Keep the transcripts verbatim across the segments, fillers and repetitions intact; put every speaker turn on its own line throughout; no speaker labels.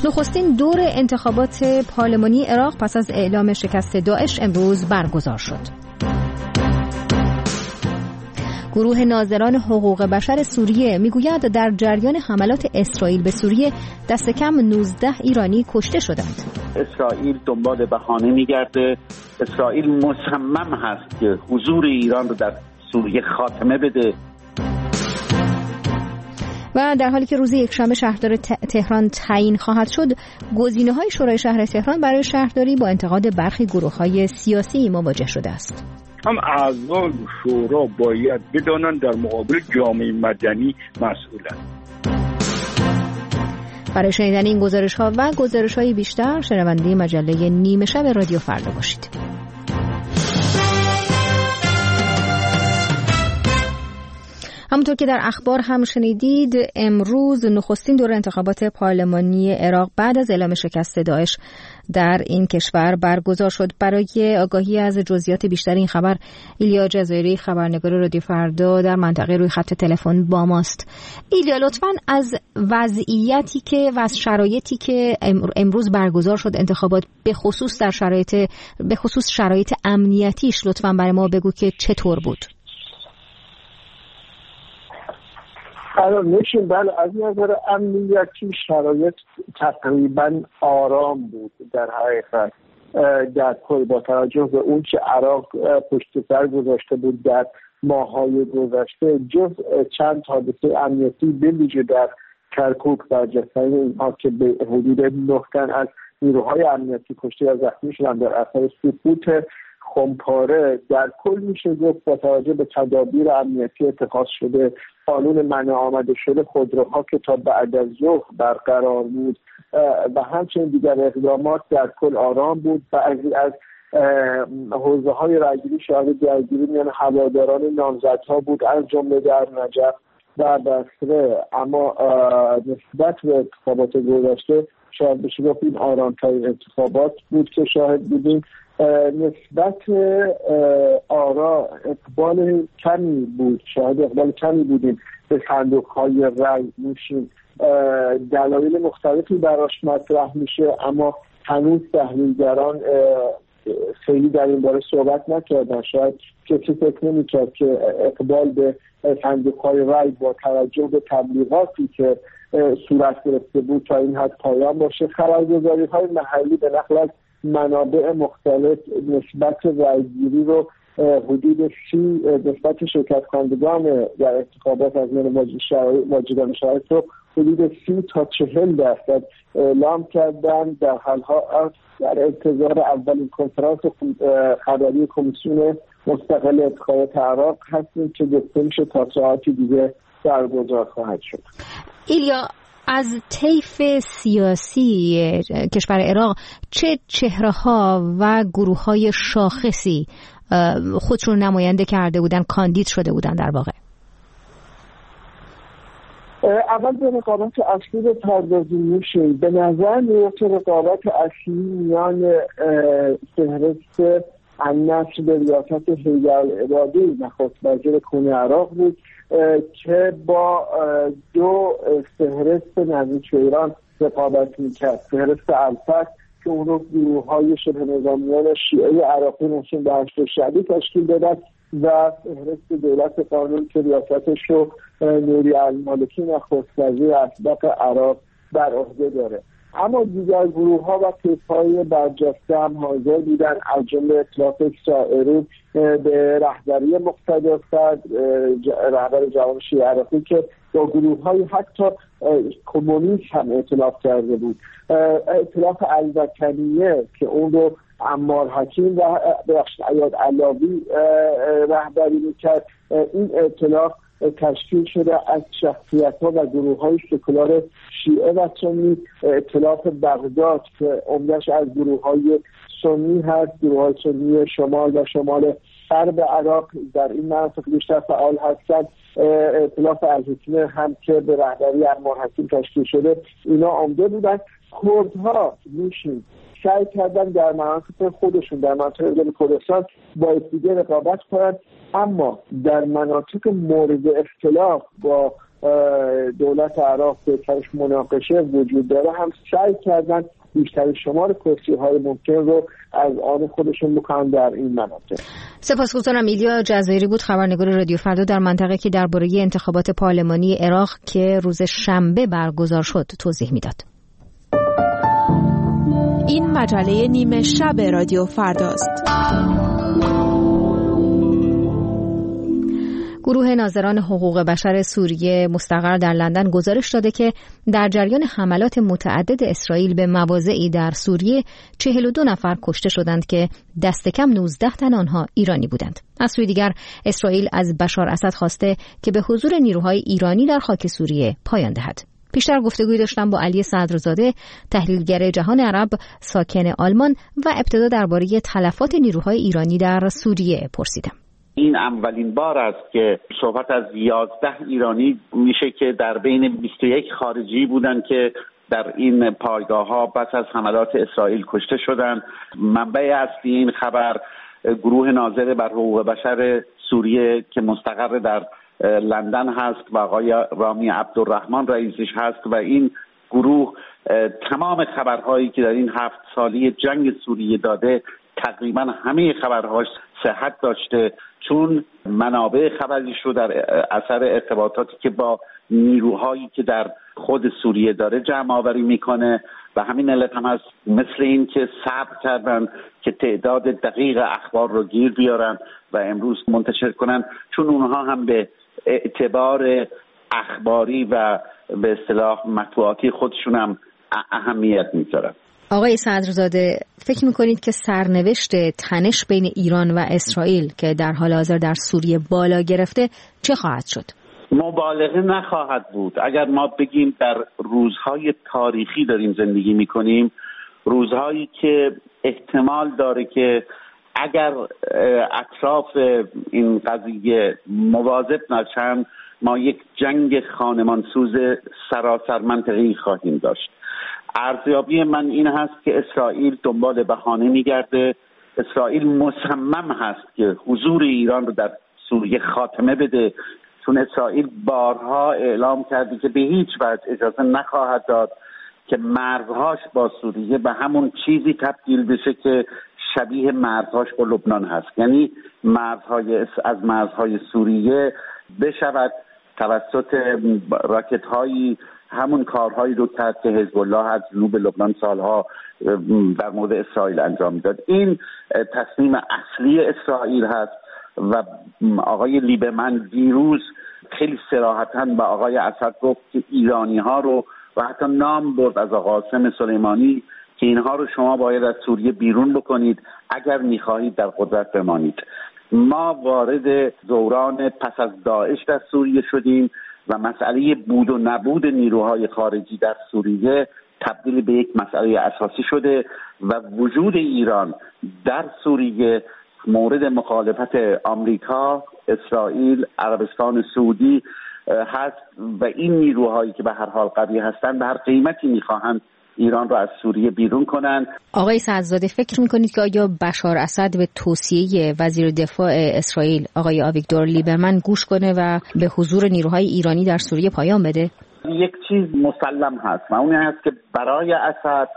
نخستین دور انتخابات پارلمانی عراق پس از اعلام شکست داعش امروز برگزار شد. گروه ناظران حقوق بشر سوریه میگوید در جریان حملات اسرائیل به سوریه دست کم نوزده ایرانی کشته شدند.
اسرائیل دنبال بهانه میگرده. اسرائیل مصمم هست که حضور ایران رو در سوریه خاتمه بده.
و در حالی که روز یکشنبه شهردار تهران تعیین خواهد شد، گزینه‌های شورای شهر تهران برای شهرداری با انتقاد برخی گروه‌های سیاسی مواجه شده است.
هم اعضای شورا باید بدانند در مقابل جامعه مدنی مسئولند.
برای شنیدن این گزارش‌ها و گزارش‌های بیشتر شنونده مجله نیمه شب رادیو فردا باشید. همونطور که در اخبار هم شنیدید، امروز نخستین دور انتخابات پارلمانی عراق بعد از اعلام شکست داعش در این کشور برگزار شد. برای آگاهی از جزئیات بیشتر این خبر، ایلیا جزایری خبرنگار رادیو فردا در منطقه روی خط تلفن با ماست. ایلیا، لطفاً از وضعیتی که و از شرایطی که امروز برگزار شد انتخابات، به خصوص در شرایط به خصوص شرایط امنیتیش لطفاً برای ما بگو که چطور بود.
نشین بله، از نظر امنیتی شرایط تقریبا آرام بود. در حقیقت در کل با توجه به اون که عراق پشت سر گذاشته بود در ماه‌های گذشته، جز چند حادثه امنیتی به ویژه در کرکوک و جسد اینها که به حدود نه تن از نیروهای امنیتی کشته یا زخمی شدند در اثر سقوط خمپاره، در کل میشه گفت با توجه به تدابیر امنیتی اتخاذ شده، قانون منع آمده شده خودروها که تا بعد از ظهر برقرار بود و همچنین دیگر اقدامات، در کل آرام بود. بعضی از حوزه های رایگیری شاهد درگیری میان هواداران نامزدها بود، از جمله در نجف و بصره، اما نسبت به انتخابات گذشته شاید بشه گفت این آرامترین انتخابات بود که شاهد بودیم. نسبت آرا اقبال کمی بود، شاید اقبال کمی بودیم به صندوق‌های رای میشیم. دلایل مختلفی براش مطرح میشه، اما هنوز تحلیلگران خیلی در این باره صحبت نکردن. شاید کسی فکر نمی‌کرد که اقبال به صندوق‌های رای با توجه به تبلیغاتی که صورت گرفته بود تا این حد پایان باشه. خبرگزاری‌های محلی به نقل از منابع مختلف نسبت رایگیری رو حدود سی نسبت شرکت کنندگان در انتخابات از میان واجدان شرایط رو حدود سی تا چهل درصد اعلام کردن. در حالها در انتظار اولین کنفرانس خبری کمیسیون مستقل انتخابات عراق هستیم که گفته میشه تا ساعتی دیگه برگزار خواهد شد.
ایلیا، از طیف سیاسی کشور عراق چه چهره‌ها و گروه‌های شاخصی خودشون نماینده کرده بودن، کاندید شده بودن در واقع؟
اول به رقابت اصلی رو پردازیم میشه. به نظر میاد که رقابت اصلی میان فهرست النصر به ریاست حیدرالعبادی نخست وزیر کون عراق بود که با دو فهرست نزدیک به ایران رقابت میکرد. فهرست الفت که اون رو گروه های شبه نظامیان شیعه عراقی نشین به هشت شعبی تشکیل دادن و فهرست دولت قانون که ریاستش رو نوری المالکی نخست وزیر اسبق عراق بر عهده داره. اما دیگر گروه ها و طیف های برجسته هم حاضر بودن، از جمله ائتلاف سائرین به رهبری مقتدی صدر رهبر جوان شیعه عراقی که با گروه های حتی کمونیست هم ائتلاف کرده بود. ائتلاف الوطنیه که اون رو عمار حکیم و بخش عیاد علاوی رهبری میکرد، این ائتلاف تشکیل شده از شخصیت‌ها و گروه‌های سکولار شیعه و سنی. ائتلاف بغداد که عمده‌اش از گروه‌های سنی هست، گروه‌های سنی شمال و شمال غرب عراق در این مناطق بیشتر فعال هستند. ائتلاف الحکمه هم که به رهبری عمار حکیم تشکیل شده، اینا عمده بودن. کردها میشین سعی کردن در مناطق خودشون در مناطق جنوب کردستان با یکدیگه رقابت کنند، اما در مناطق مورد اختلاف با دولت عراق که درش مناقشه وجود داره هم سعی کردن بیشتر شمار کرسی‌های ممکن رو از آن خودشون بکنن در این مناطق.
سپاسگزارم. ایلیا جزایری بود، خبرنگار رادیو فردا در منطقه که درباره انتخابات پارلمانی عراق که روز شنبه برگزار شد توضیح میداد.
این مجله نیمه شب رادیو فرداست.
گروه ناظران حقوق بشر سوریه مستقر در لندن گزارش داده که در جریان حملات متعدد اسرائیل به مواضعی در سوریه چهل و دو نفر کشته شدند که دست کم نوزده تن آنها ایرانی بودند. از سوی دیگر اسرائیل از بشار اسد خواسته که به حضور نیروهای ایرانی در خاک سوریه پایان دهد. پیشتر گفتگویی داشتم با علی صدرزاده، تحلیلگر جهان عرب ساکن آلمان، و ابتدا درباره تلفات نیروهای ایرانی در سوریه پرسیدم.
این اولین بار است که صحبت از یازده ایرانی میشه که در بین بیست و یک خارجی بودند که در این پایگاه ها پس از حملات اسرائیل کشته شدند. منبع اصلی این خبر گروه ناظر بر حقوق بشر سوریه که مستقر در لندن هست و آقای رامی عبدالرحمن رئیسش هست و این گروه تمام خبرهایی که در این هفت سالی جنگ سوریه داده تقریبا همه خبرهاش صحت داشته، چون منابع خبریش رو در اثر ارتباطاتی که با نیروهایی که در خود سوریه داره جمع آوری میکنه و همین علت هم هست مثل این که صبر کردن که تعداد دقیق اخبار رو گیر بیارن و امروز منتشر کنن، چون اونها هم به اعتبار اخباری و به اصطلاح مطبوعاتی خودشون هم اهمیت میذارن.
آقای صدرزاده، فکر میکنید که سرنوشت تنش بین ایران و اسرائیل که در حال حاضر در سوریه بالا گرفته چه خواهد شد؟
مبالغه نخواهد بود. اگر ما بگیم در روزهای تاریخی داریم زندگی میکنیم، روزهایی که احتمال داره که اگر اطراف این قضیه مواظب نشن ما یک جنگ خانمانسوز سراسر منطقه‌ای خواهیم داشت. ارزیابی من این هست که اسرائیل دنبال بهانه میگرده. اسرائیل مصمم هست که حضور ایران رو در سوریه خاتمه بده، چون اسرائیل بارها اعلام کرده که به هیچ وجه اجازه نخواهد داد که مرزهاش با سوریه به همون چیزی تبدیل بشه که شبیه مرزهاش با لبنان هست، یعنی مرزهای از مرزهای سوریه بشود توسط راکت هایی همون کارهایی رو کرد که حزب الله از جنوب لبنان سالها در مورد اسرائیل انجام میداد. این تصمیم اصلی اسرائیل هست و آقای لیبمن دیروز خیلی صراحتاً با آقای اسد گفت که ایرانی ها رو و حتی نام برد از آقا قاسم سلیمانی که اینها رو شما باید از سوریه بیرون بکنید اگر میخواهید در قدرت بمانید. ما وارد دوران پس از داعش در سوریه شدیم و مسئله بود و نبود نیروهای خارجی در سوریه تبدیل به یک مسئله اساسی شده و وجود ایران در سوریه مورد مخالفت آمریکا، اسرائیل، عربستان سعودی هست و این نیروهایی که به هر حال قوی هستند به هر قیمتی میخواهند ایران را از سوریه بیرون کنند.
آقای صدرزاده، فکر میکنید که آیا بشار اسد به توصیه وزیر دفاع اسرائیل آقای آویگدور لیبرمن گوش کنه و به حضور نیروهای ایرانی در سوریه پایان بده؟
یک چیز مسلم هست و اون هست که برای اسد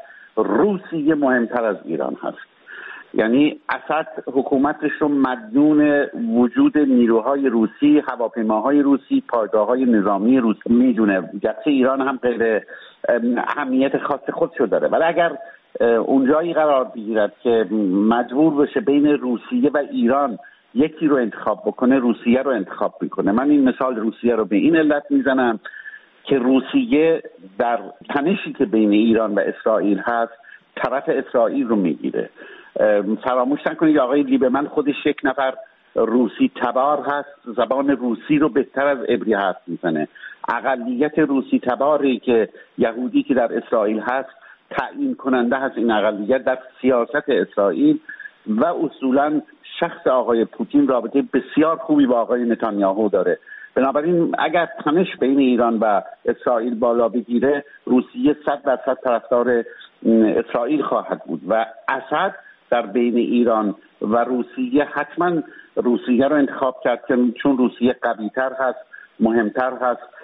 روسیه مهمتر از ایران هست. یعنی اسد حکومتش رو مدیون وجود نیروهای روسی، هواپیماهای روسی، پایگاه‌های نظامی روسی میدونه، گرچه ایران هم غیر اهمیت خاص خودشو داره، ولی اگر اونجایی قرار بگیرد که مجبور بشه بین روسیه و ایران یکی رو انتخاب بکنه، روسیه رو انتخاب میکنه. من این مثال روسیه رو به این علت میزنم که روسیه در تنشی که بین ایران و اسرائیل هست طرف اسرائیل رو میگیره. فراموش نکنید آقای لیبرمن خودش یک نفر روسی تبار هست، زبان روسی رو بهتر از عبری حرف میزنه. اقلیت روسی تباری که یهودی که در اسرائیل هست تعیین کننده هست این اقلیت در سیاست اسرائیل و اصولا شخص آقای پوتین رابطه بسیار خوبی با آقای نتانیاهو داره. بنابراین اگر تنش بین ایران و اسرائیل بالا بگیره روسیه صد درصد طرفدار اسرائیل خواهد بود و اسد در بین ایران و روسیه حتما روسیه رو انتخاب کرد چون روسیه قوی‌تر هست، مهمتر هست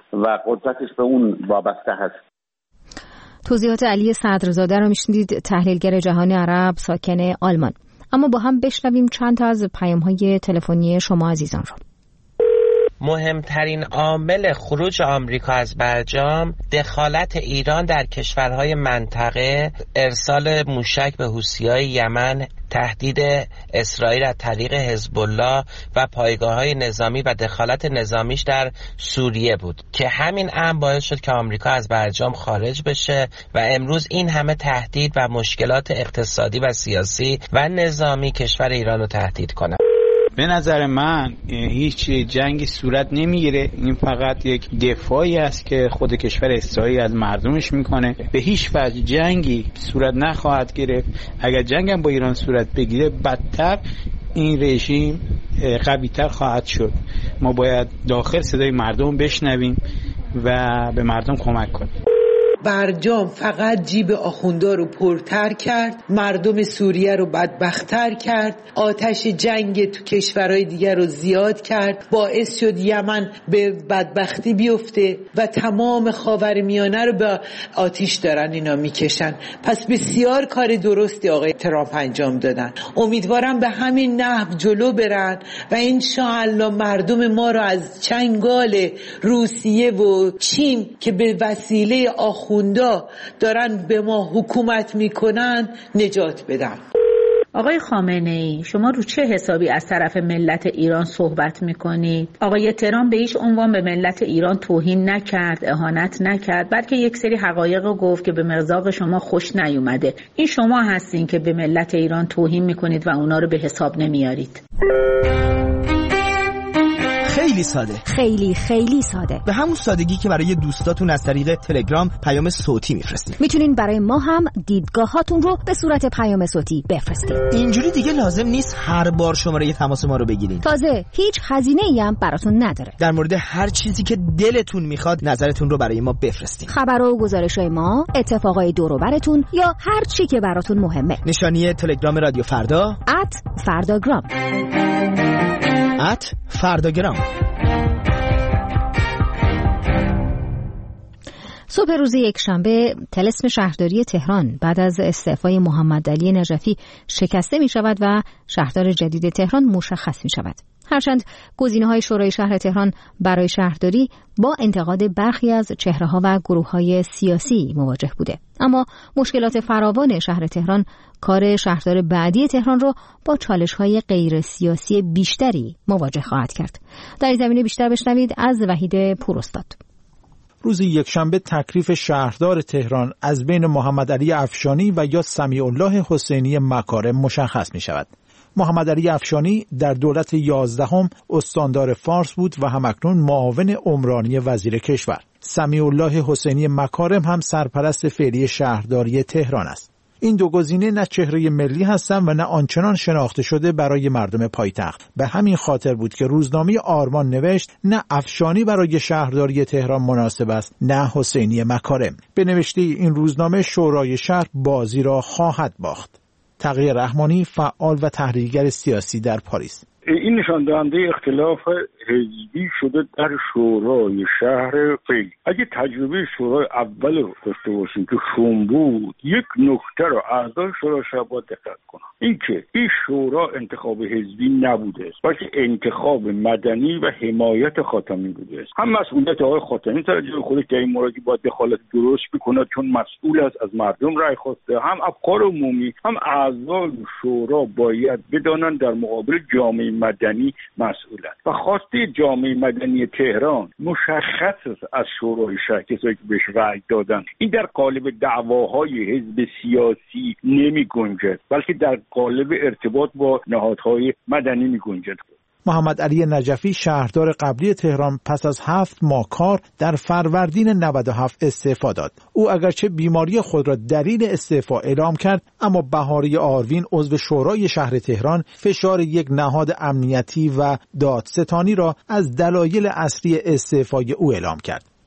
و قدرتش به اون وابسته هست.
توضیحات علی صدرزاده رو میشنید، تحلیلگر جهان عرب ساکن آلمان. اما با هم بشنویم چند تا از پیام‌های تلفنی شما عزیزان رو.
مهمترین عامل خروج آمریکا از برجام دخالت ایران در کشورهای منطقه، ارسال موشک به حوثی‌های یمن، تهدید اسرائیل از طریق حزب الله و پایگاه‌های نظامی و دخالت نظامیش در سوریه بود که همین امر باعث شد که آمریکا از برجام خارج بشه و امروز این همه تهدید و مشکلات اقتصادی و سیاسی و نظامی کشور ایران رو تهدید کنه.
به نظر من هیچ جنگی صورت نمیگیره، این فقط یک دفاعی است که خود کشور اسرائیل از مردمش میکنه. به هیچ وجه جنگی صورت نخواهد گرفت. اگر جنگ هم با ایران صورت بگیره بدتر این رژیم قوی‌تر خواهد شد. ما باید داخل صدای مردم بشنویم و به مردم کمک کنیم.
برجام فقط جیب آخوندا رو پرتر کرد، مردم سوریه رو بدبخت‌تر کرد، آتش جنگ تو کشورهای دیگر رو زیاد کرد، باعث شد یمن به بدبختی بیفته و تمام خاورمیانه رو به آتش دارن اینا میکشن. پس بسیار کار درستی آقای ترامپ انجام دادن. امیدوارم به همین نحو جلو برن و انشاءالله مردم ما رو از چنگال روسیه و چین که به وسیله آخوندا دارن به ما حکومت میکنن نجات بدن.
آقای خامنه‌ای، شما رو چه حسابی از طرف ملت ایران صحبت میکنید؟ آقای ترامپ به هیچ عنوان به ملت ایران توهین نکرد، اهانت نکرد، بلکه یک سری حقایق رو گفت که به مذاق شما خوش نیومده. این شما هستین که به ملت ایران توهین میکنید و اونا رو به حساب نمیارید.
خیلی ساده،
خیلی خیلی ساده،
به همون سادگی که برای دوستاتون از طریق تلگرام پیام صوتی میفرستید.
میتونین برای ما هم دیدگاهاتون رو به صورت پیام صوتی بفرستید.
اینجوری دیگه لازم نیست هر بار شماره تماس ما رو بگیرین.
تازه هیچ هزینه‌ای هم براتون نداره.
در مورد هر چیزی که دلتون میخواد نظرتون رو برای ما بفرستید.
خبر و گزارش‌های ما، اتفاقای دور و براتون یا هر چی که براتون مهمه.
نشانی تلگرام رادیو فردا
ات فرداگرام
ات فرداگرام.
صبح روز یکشنبه طلسم شهرداری تهران بعد از استعفای محمد علی نجفی شکسته می شود و شهردار جدید تهران مشخص می شود. هرچند گزینه‌های شورای شهر تهران برای شهرداری با انتقاد برخی از چهره‌ها و گروه‌های سیاسی مواجه بوده، اما مشکلات فراوان شهر تهران کار شهردار بعدی تهران را با چالش‌های غیر سیاسی بیشتری مواجه خواهد کرد. در این زمینه بیشتر بشنوید از وحید پوراستاد.
روز یکشنبه تکلیف شهردار تهران از بین محمد علی افشانی و یا سمیع الله حسینی مکارم مشخص می شود. محمد علی افشانی در دولت یازدهم استاندار فارس بود و همکنون معاون عمرانی وزیر کشور. سمیع الله حسینی مکارم هم سرپرست فعلی شهرداری تهران است. این دو گزینه نه چهره ملی هستند و نه آنچنان شناخته شده برای مردم پایتخت. به همین خاطر بود که روزنامه آرمان نوشت نه افشانی برای شهرداری تهران مناسب است، نه حسینی مکارم. به نوشته این روزنامه شورای شهر بازی را خواهد باخت. تقی رحمانی، فعال و تحلیلگر سیاسی در پاریس:
این نشان دهنده اختلاف حزبی شده در شورای شهر فعلی. اگه تجربه شورای اول رو داشته باشیم که شوم بود، یک نکته رو اعضای شورای شهر باید دقت کنن، این که این شورا انتخاب حزبی نبوده است، بلکه انتخاب مدنی و حمایت خاتمی بوده است. هم مسئولیت آقای خاتمی توجه خودش در این مورد باید دخالت درست بکنه چون مسئول است، از مردم رأی خواسته. هم افکار عمومی هم اعضای شورا باید بدانند در مقابل جامعه مدنی مسئولند و خواسته جامعه مدنی تهران مشخص است از شورای شهر، کسایی که بهش رأی دادن. این در قالب دعواهای حزب سیاسی نمی گنجد، بلکه در قالب ارتباط با نهادهای مدنی می گنجد.
محمد علی نجفی شهردار قبلی تهران پس از هفت ماه کار در فروردین نود و هفت استعفا داد. او اگرچه بیماری خود را دلیل استعفا اعلام کرد، اما بهاری آروین عضو شورای شهر تهران فشار یک نهاد امنیتی و دادستانی را از دلایل اصلی استعفای او اعلام کرد.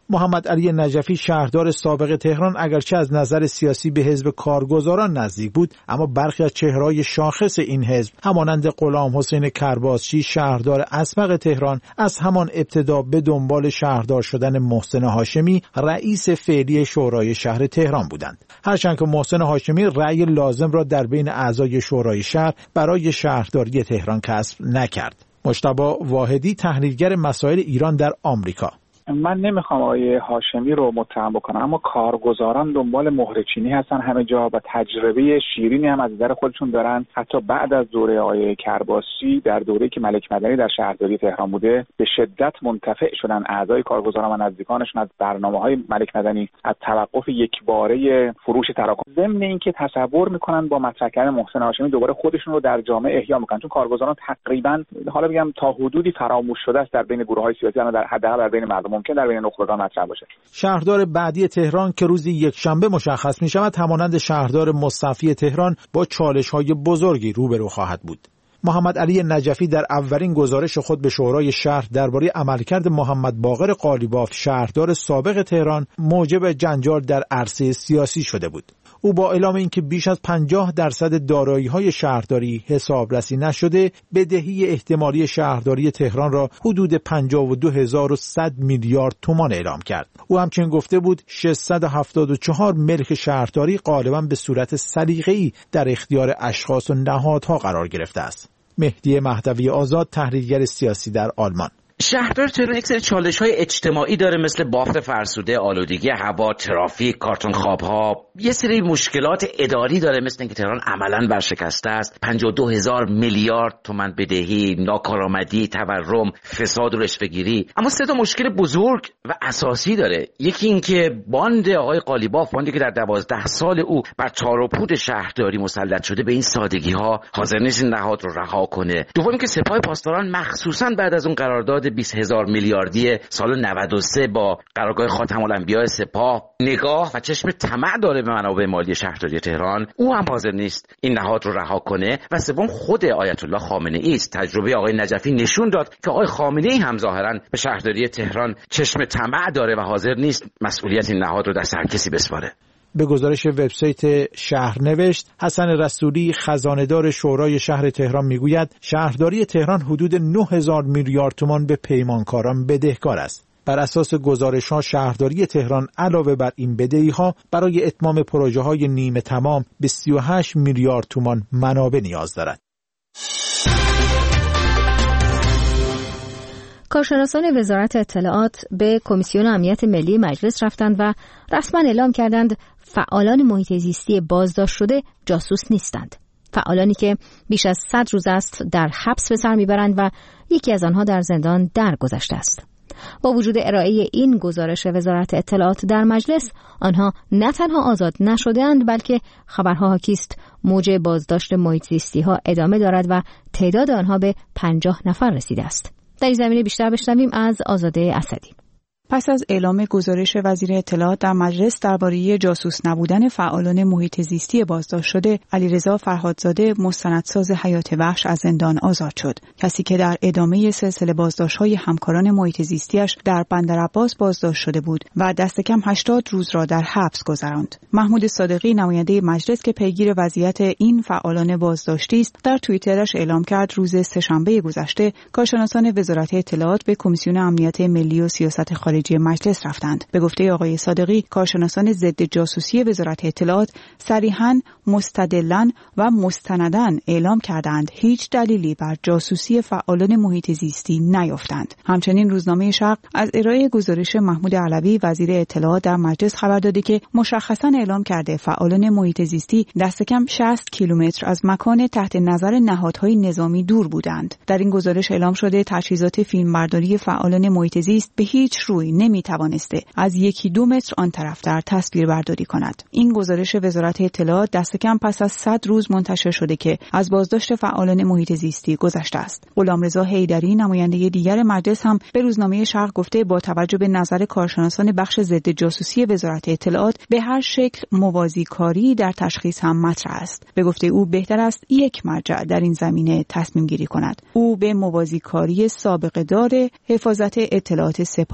محمد علی نجفی شهردار سابق تهران اگرچه از نظر سیاسی به حزب کارگزاران نزدیک بود، اما برخی از چهره‌های شاخص این حزب همانند غلام حسین کرباسچی شهردار اسبق تهران از همان ابتدا به دنبال شهردار شدن محسن هاشمی رئیس فعلی شورای شهر تهران بودند. هرچند که محسن هاشمی رأی لازم را در بین اعضای شورای شهر برای شهرداری تهران کسب نکرد. مجتبی واحدی تحلیلگر مسائل ایران در آمریکا:
من نمیخوام آقای هاشمی رو متهم بکنم، اما کارگزاران دنبال مهره چینی هستن همه جا و تجربه شیرینی هم از نظر خودشون دارن. حتی بعد از دوره آقای کرباسی، در دوره‌ای که ملک مدنی در شهرداری تهران بوده، به شدت منتفع شدن اعضای کارگزاران و نزدیکانشون از برنامه‌های ملک مدنی، از توقف یکباره فروش تراکم، ضمن اینکه تصور میکنن با مطرح کردن محسن هاشمی دوباره خودشون رو در جامعه احیا میکنن، چون کارگزاران تقریبا حالا بگم تا حدودی فراموش شده است در بین گروه‌های سیاسی و در حداقل در بین مردم ممکن در بین نخبگان مطرح باشه.
شهردار بعدی تهران که روزی یکشنبه مشخص می شود همانند شهردار مصطفی تهران با چالش‌های بزرگی روبرو خواهد بود. محمد علی نجفی در اولین گزارش خود به شورای شهر درباره عملکرد محمد باقر قالیباف شهردار سابق تهران موجب جنجال در عرصه سیاسی شده بود. او با اعلام اینکه بیش از پنجاه درصد دارایی‌های شهرداری حسابرسی نشده، بدهی احتمالی شهرداری تهران را حدود پنجاه و دو هزار و صد میلیارد تومان اعلام کرد. او همچنین گفته بود ششصد و هفتاد و چهار ملک شهرداری غالباً به صورت سلیقه‌ای در اختیار اشخاص و نهادها قرار گرفته است. مهدی مهدوی آزاد تحلیلگر سیاسی در آلمان:
شهردار تهران یک سری چالش‌های اجتماعی داره، مثل بافت فرسوده، آلودگی هوا، ترافیک، کارتون خواب‌ها. یه سری مشکلات اداری داره، مثل اینکه تهران عملاً ورشکسته است، پنجاه و دو هزار میلیارد تومان بدهی، ناکارآمدی، تورم، فساد و رشوه‌گیری. اما سه تا مشکل بزرگ و اساسی داره. یکی اینکه باند آقای قالیباف، باندی که در دوازده سال او بر تار و پود شهرداری مسلط شده، به این سادگی‌ها حاضر نیست این نهاد رو رها کنه. دوم که سپاه پاسداران مخصوصاً بعد از اون قرارداد بیست هزار میلیاردی سال نود و سه با قرارگاه خاتم الانبیاء سپاه نگاه و چشم طمع داره به منابع مالی شهرداری تهران، او هم حاضر نیست این نهاد رو رها کنه. و سوم خود آیت الله خامنه ای است. تجربه آقای نجفی نشون داد که آقای خامنه ای هم ظاهرا به شهرداری تهران چشم طمع داره و حاضر نیست مسئولیت این نهاد رو دست هر کسی بسپاره.
به گزارش وبسایت شهرنوشت، حسن رسولی خزانه‌دار شورای شهر تهران میگوید شهرداری تهران حدود نه هزار میلیارد تومان به پیمانکاران بدهکار است. بر اساس گزارش‌ها شهرداری تهران علاوه بر این بدهی‌ها برای اتمام پروژه‌های نیمه تمام به سی و هشت میلیارد تومان منابع نیاز دارد.
کارشناسان وزارت اطلاعات به کمیسیون امنیت ملی مجلس رفتند و رسما اعلام کردند فعالان محیط زیستی بازداشت شده جاسوس نیستند. فعالانی که بیش از صد روز است در حبس به سر میبرند و یکی از آنها در زندان درگذشته است. با وجود ارائه این گزارش وزارت اطلاعات در مجلس، آنها نه تنها آزاد نشده‌اند بلکه خبرها حاکی است موج بازداشت محیط زیستی ها ادامه دارد و تعداد آنها به پنجاه نفر رسیده است. در این زمینه بیشتر بشنویم از آزاده اسدی.
پس از اعلام گزارش وزیر اطلاعات در مجلس درباره جاسوس نبودن فعالان محیط زیستی بازداشت شده، علیرضا فرهادزاده مستندساز حیات وحش از زندان آزاد شد. کسی که در ادامه سلسله بازداشت‌های همکاران محیط زیستی‌اش در بندرعباس بازداشت شده بود و دست کم هشتاد روز را در حبس گذراند. محمود صادقی نماینده مجلس که پیگیر وضعیت این فعالان بازداشتی است، در توییترش اعلام کرد روز سه‌شنبه گذشته کارشناسان وزارت اطلاعات به کمیسیون امنیت ملی و سیاست خارجی مجلس رفتند. به گفته آقای صادقی، کارشناسان ضد جاسوسی وزارت اطلاعات صریحاً، مستدلاً و مستنداً اعلام کردند هیچ دلیلی بر جاسوسی فعالان محیط زیستی نیافتند. همچنین روزنامه شرق از ارائه گزارش محمود علوی وزیر اطلاعات در مجلس خبر داده که مشخصاً اعلام کرده فعالان محیط زیستی دست کم شصت کیلومتر از مکان تحت نظر نهادهای نظامی دور بودند. در این گزارش اعلام شده تجهیزات فیلمبرداری فعالان محیط زیست به هیچ روی نمی توانسته از یکی دو متر آن طرفتر تصویر برداری کند. این گزارش وزارت اطلاعات دست کم پس از صد روز منتشر شده که از بازداشت فعالان محیط زیستی گذشته است. غلامرضا حیدری نماینده دیگر مجلس هم به روزنامه شرق گفته با توجه به نظر کارشناسان بخش ضد جاسوسی وزارت اطلاعات به هر شکل موازی کاری در تشخیص هم مطرح است. به گفته او بهتر است یک مرجع در این زمینه تصمیم گیری کند. او به موازی کاری سابقه دار حفاظت اطلاعات سپاه با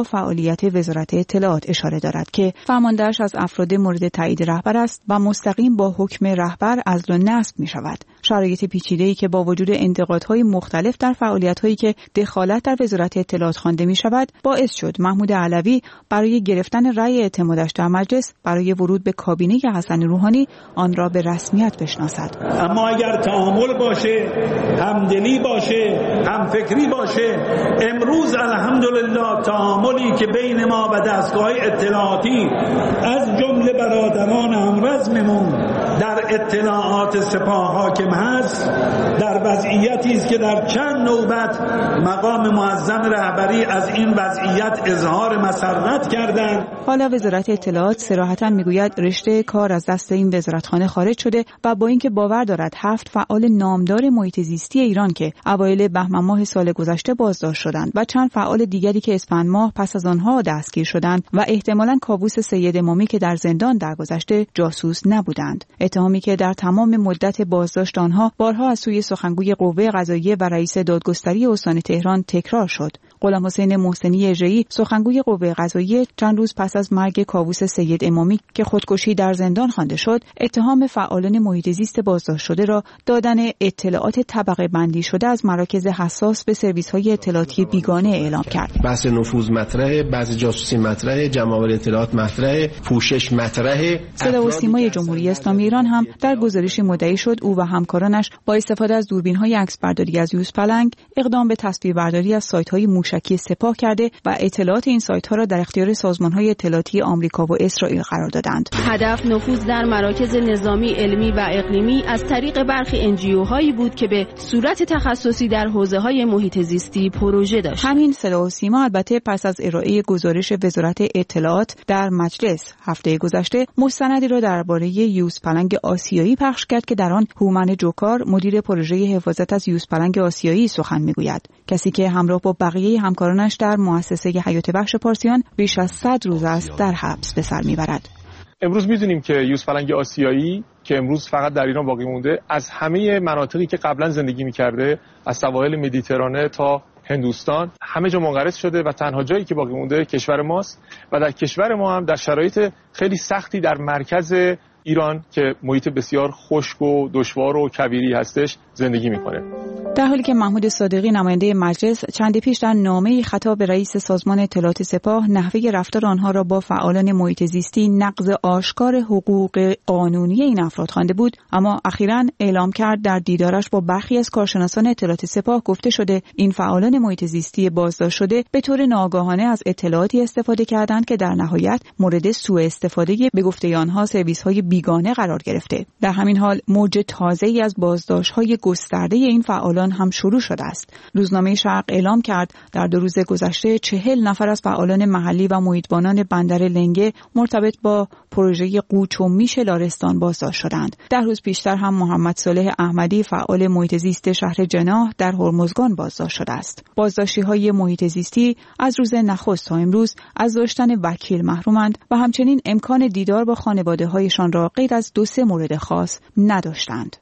با فعالیت وزارت اطلاعات اشاره دارد که فرماندهش از افراد مورد تایید رهبر است و مستقیم با حکم رهبر عزل و نصب می شود. شرایط پیچیده‌ای که با وجود انتقادهای مختلف در فعالیت‌هایی که دخالت در وزارت اطلاعات خوانده می شود باعث شد محمود علوی برای گرفتن رأی اعتمادش در مجلس برای ورود به کابینه حسن روحانی آن را به رسمیت بشناسد.
اما اگر تعامل باشه، همدلی باشه، همفکری باشه، امروز الحمدلله تعاملی که بین ما و دستگاه اطلاعاتی از جمله برادران همرزممون در اطلاعات سپاه حاکم هست، در وضعیتی است که در چند نوبت مقام معظم رهبری از این وضعیت اظهار مسرت کردند.
حالا وزارت اطلاعات صراحتاً میگوید رشته کار از دست این وزارتخانه خارج شده و با اینکه باور دارد هفت فعال نامدار محیط زیستی ایران که اوایل بهمن ماه سال گذشته بازداشت شدند و چند فعال دیگری که اسفند ماه پس از آنها دستگیر شدند و احتمالاً کابوس سید امامی که در زندان درگذشته جاسوس نبودند، اتهامی که در تمام مدت بازداشت آنها بارها از سوی سخنگوی قوه قضاییه و رئیس دادگستری استان تهران تکرار شد. غلام حسین محسنی اژه‌ای سخنگوی قوه قضاییه چند روز پس از مرگ کاووس سید امامی که خودکشی در زندان خوانده شد، اتهام فعالان محیط زیست بازداشت شده را دادن اطلاعات طبقه بندی شده از مراکز حساس به سرویس‌های اطلاعاتی بیگانه اعلام کرد.
بحث نفوذ مطرحه، بحث جاسوسی مطرحه، جمع اطلاعات مطرحه، پوشش مطرحه.
صدا و سیمای جمهوری اسلامی ایران هم در گزارشی مدعی شد او و همکارانش با استفاده از دوربین‌های عکسبرداری از یوزپلنگ اقدام به تصویربرداری از سایت‌های موشکی سپاه کرده و اطلاعات این سایت‌ها را در اختیار سازمان‌های اطلاعاتی آمریکا و اسرائیل قرار دادند.
هدف نفوذ در مراکز نظامی، علمی و اقلیمی از طریق برخی انجیوهایی بود که به صورت تخصصی در حوزه‌های محیط زیستی پروژه داشت.
همین صدا و سیما البته پس از ارائه گزارش وزارت اطلاعات در مجلس هفته گذشته مستندی را درباره یوزپلنگ آسیایی پخش کرد که در آن هومن جوکار مدیر پروژه حفاظت از یوزپلنگ آسیایی سخن میگوید، کسی که همراه با بقیه همکارانش در مؤسسه حیات وحش پارسیان بیش از صد روز است در حبس به سر میبرد.
امروز میدونیم که یوزپلنگ آسیایی که امروز فقط در ایران باقی مونده از همه مناطقی که قبلا زندگی میکرده، از سواحل مدیترانه تا هندوستان، همه جا منقرض شده و تنها جایی که باقی مونده کشور ماست و در کشور ما هم در شرایط خیلی سختی در مرکز ایران که محیط بسیار خشک و دشوار و کویری هستش زندگی میکنه.
در حالی که محمود صادقی نماینده مجلس چندی پیش در نامه‌ای خطاب به رئیس سازمان اطلاعات سپاه نحوه رفتار آنها را با فعالان محیط زیستی نقض آشکار حقوق قانونی این افراد خوانده بود، اما اخیراً اعلام کرد در دیدارش با برخی از کارشناسان اطلاعات سپاه گفته شده این فعالان محیط زیستی بازداشت شده به طور ناآگاهانه از اطلاعاتی استفاده کردند که در نهایت مورد سوء استفاده به گفته آنها سرویس‌های بیگانه قرار گرفته. در همین حال موج تازه‌ای از بازداشت‌های گسترده این فعالان هم شروع شده است. روزنامه شرق اعلام کرد در دو روز گذشته چهل نفر از فعالان محلی و محیطبانان بندر لنگه مرتبط با پروژه قوچ و میش لارستان بازداشت شدند. در روز پیشتر هم محمد صالح احمدی فعال محیط زیست شهر جناح در هرمزگان بازداشت شده است. بازداشتی‌های محیط زیستی از روز نخست تا امروز از داشتن وکیل محرومند و همچنین امکان دیدار با خانواده‌هایشان را غیر از دو سه مورد خاص نداشتند.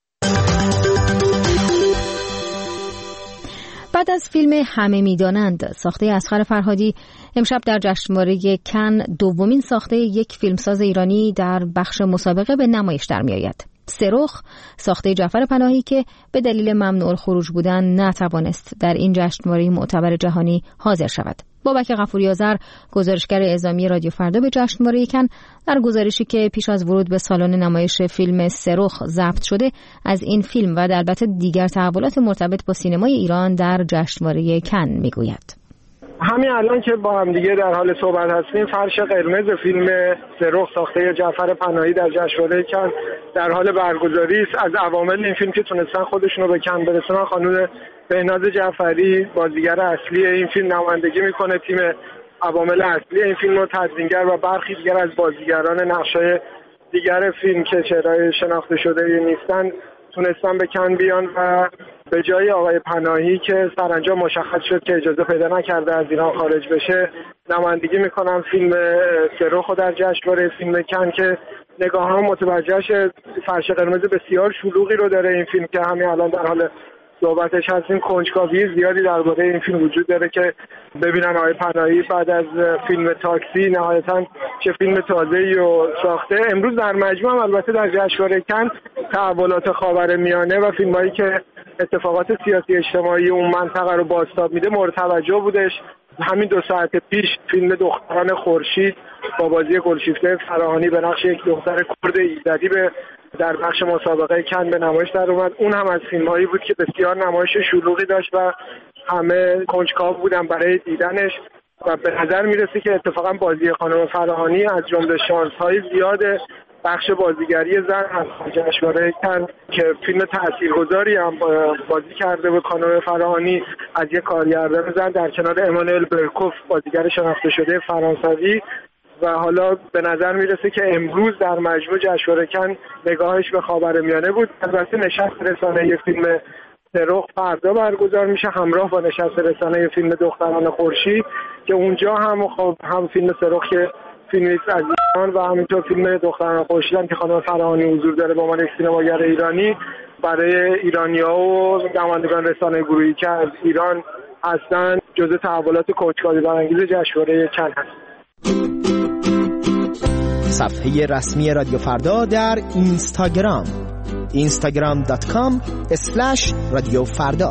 بعد از فیلم همه میدانند ساخته اصغر فرهادی، امشب در جشنواره کن دومین ساخته یک فیلمساز ایرانی در بخش مسابقه به نمایش در میآید. سرخ ساخته جعفر پناهی که به دلیل ممنوع الخروج بودن نتوانست در این جشنواره معتبر جهانی حاضر شود. بابک غفوری آذر، گزارشگر اعزامی رادیو فردا به جشنواره کن، در گزارشی که پیش از ورود به سالن نمایش فیلم سرخ ضبط شده از این فیلم و البته دیگر تحولات مرتبط با سینمای ایران در جشنواره کن میگوید.
همین الان که با هم دیگه در حال صحبت هستیم، فرش قرمز فیلم سرخ ساخته جعفر پناهی در جشنواره کن در حال برگزاری است. از عوامل این فیلم که تونستن خودشون رو به کن برسونن، خانم بهناز جعفری بازیگر اصلی این فیلم نمایندگی میکنه. تیم عوامل اصلی این فیلم رو تدوینگر و برخی دیگر از بازیگران نقشای دیگر فیلم که چهره‌های شناخته شده نیستن تونستن به کن بیان و به جای آقای پناهی که سرانجام مشخص شد که اجازه پیدا نکرده از ایران خارج بشه، نمایندگی میکنم فیلم سرخ در جشنواره فیلم کن که نگاه هم متوجهش فرش قرمز بسیار شلوغی رو داره این فیلم که همین الان در حال صحبتش هستیم، کنجکاوی زیادی درباره این فیلم وجود داره که ببینن آقای پناهی بعد از فیلم تاکسی نهایتاً چه فیلم تازه‌ای رو ساخته. امروز در مجموع هم البته در جشنواره کن تحولات خاورمیانه و فیلمایی که اتفاقات سیاسی اجتماعی اون منطقه رو بازتاب میده مورد توجه بودش. همین دو ساعت پیش فیلم دختران خورشید با بازی گلشیفته فراهانی به نقش یک دختر کرد ایزدی به در بخش مسابقه کن به نمایش در اومد. اون هم از فیلم‌هایی بود که بسیار نمایش شلوغی داشت و همه کنجکاو بودن برای دیدنش و به نظر میرسه که اتفاقا بازی خانم فراهانی از جمله شانس‌های زیاد بخش بازیگری زن از جشنواره کن که فیلم تاثیرگذاری هم بازی کرده بود خانم فراهانی از یک کارگردان زن در کنار امانوئل برکوف بازیگر شناخته شده فرانسوی و حالا به نظر میرسه که امروز در مجموع جشنواره کن نگاهش به خاورمیانه بود. البته نشست رسانه فیلم سرخ فردا برگزار میشه همراه با نشست رسانه فیلم دختران خورشید که اونجا هم خب هم فیلم سرخ که فیلمی از ایران و همینطور فیلم دختران خورشید هم که خانم فراهانی حضور داره با عنوان یک سینماگر ایرانی برای ایرانی‌ها و نمایندگان رسانه گروهی که از ایران هستن جزء تحولات کنجکاوی برانگیز جشنواره کن هست.
صفحه رسمی رادیو فردا در اینستاگرام اینستاگرام دات کام اسلش رادیو فردا.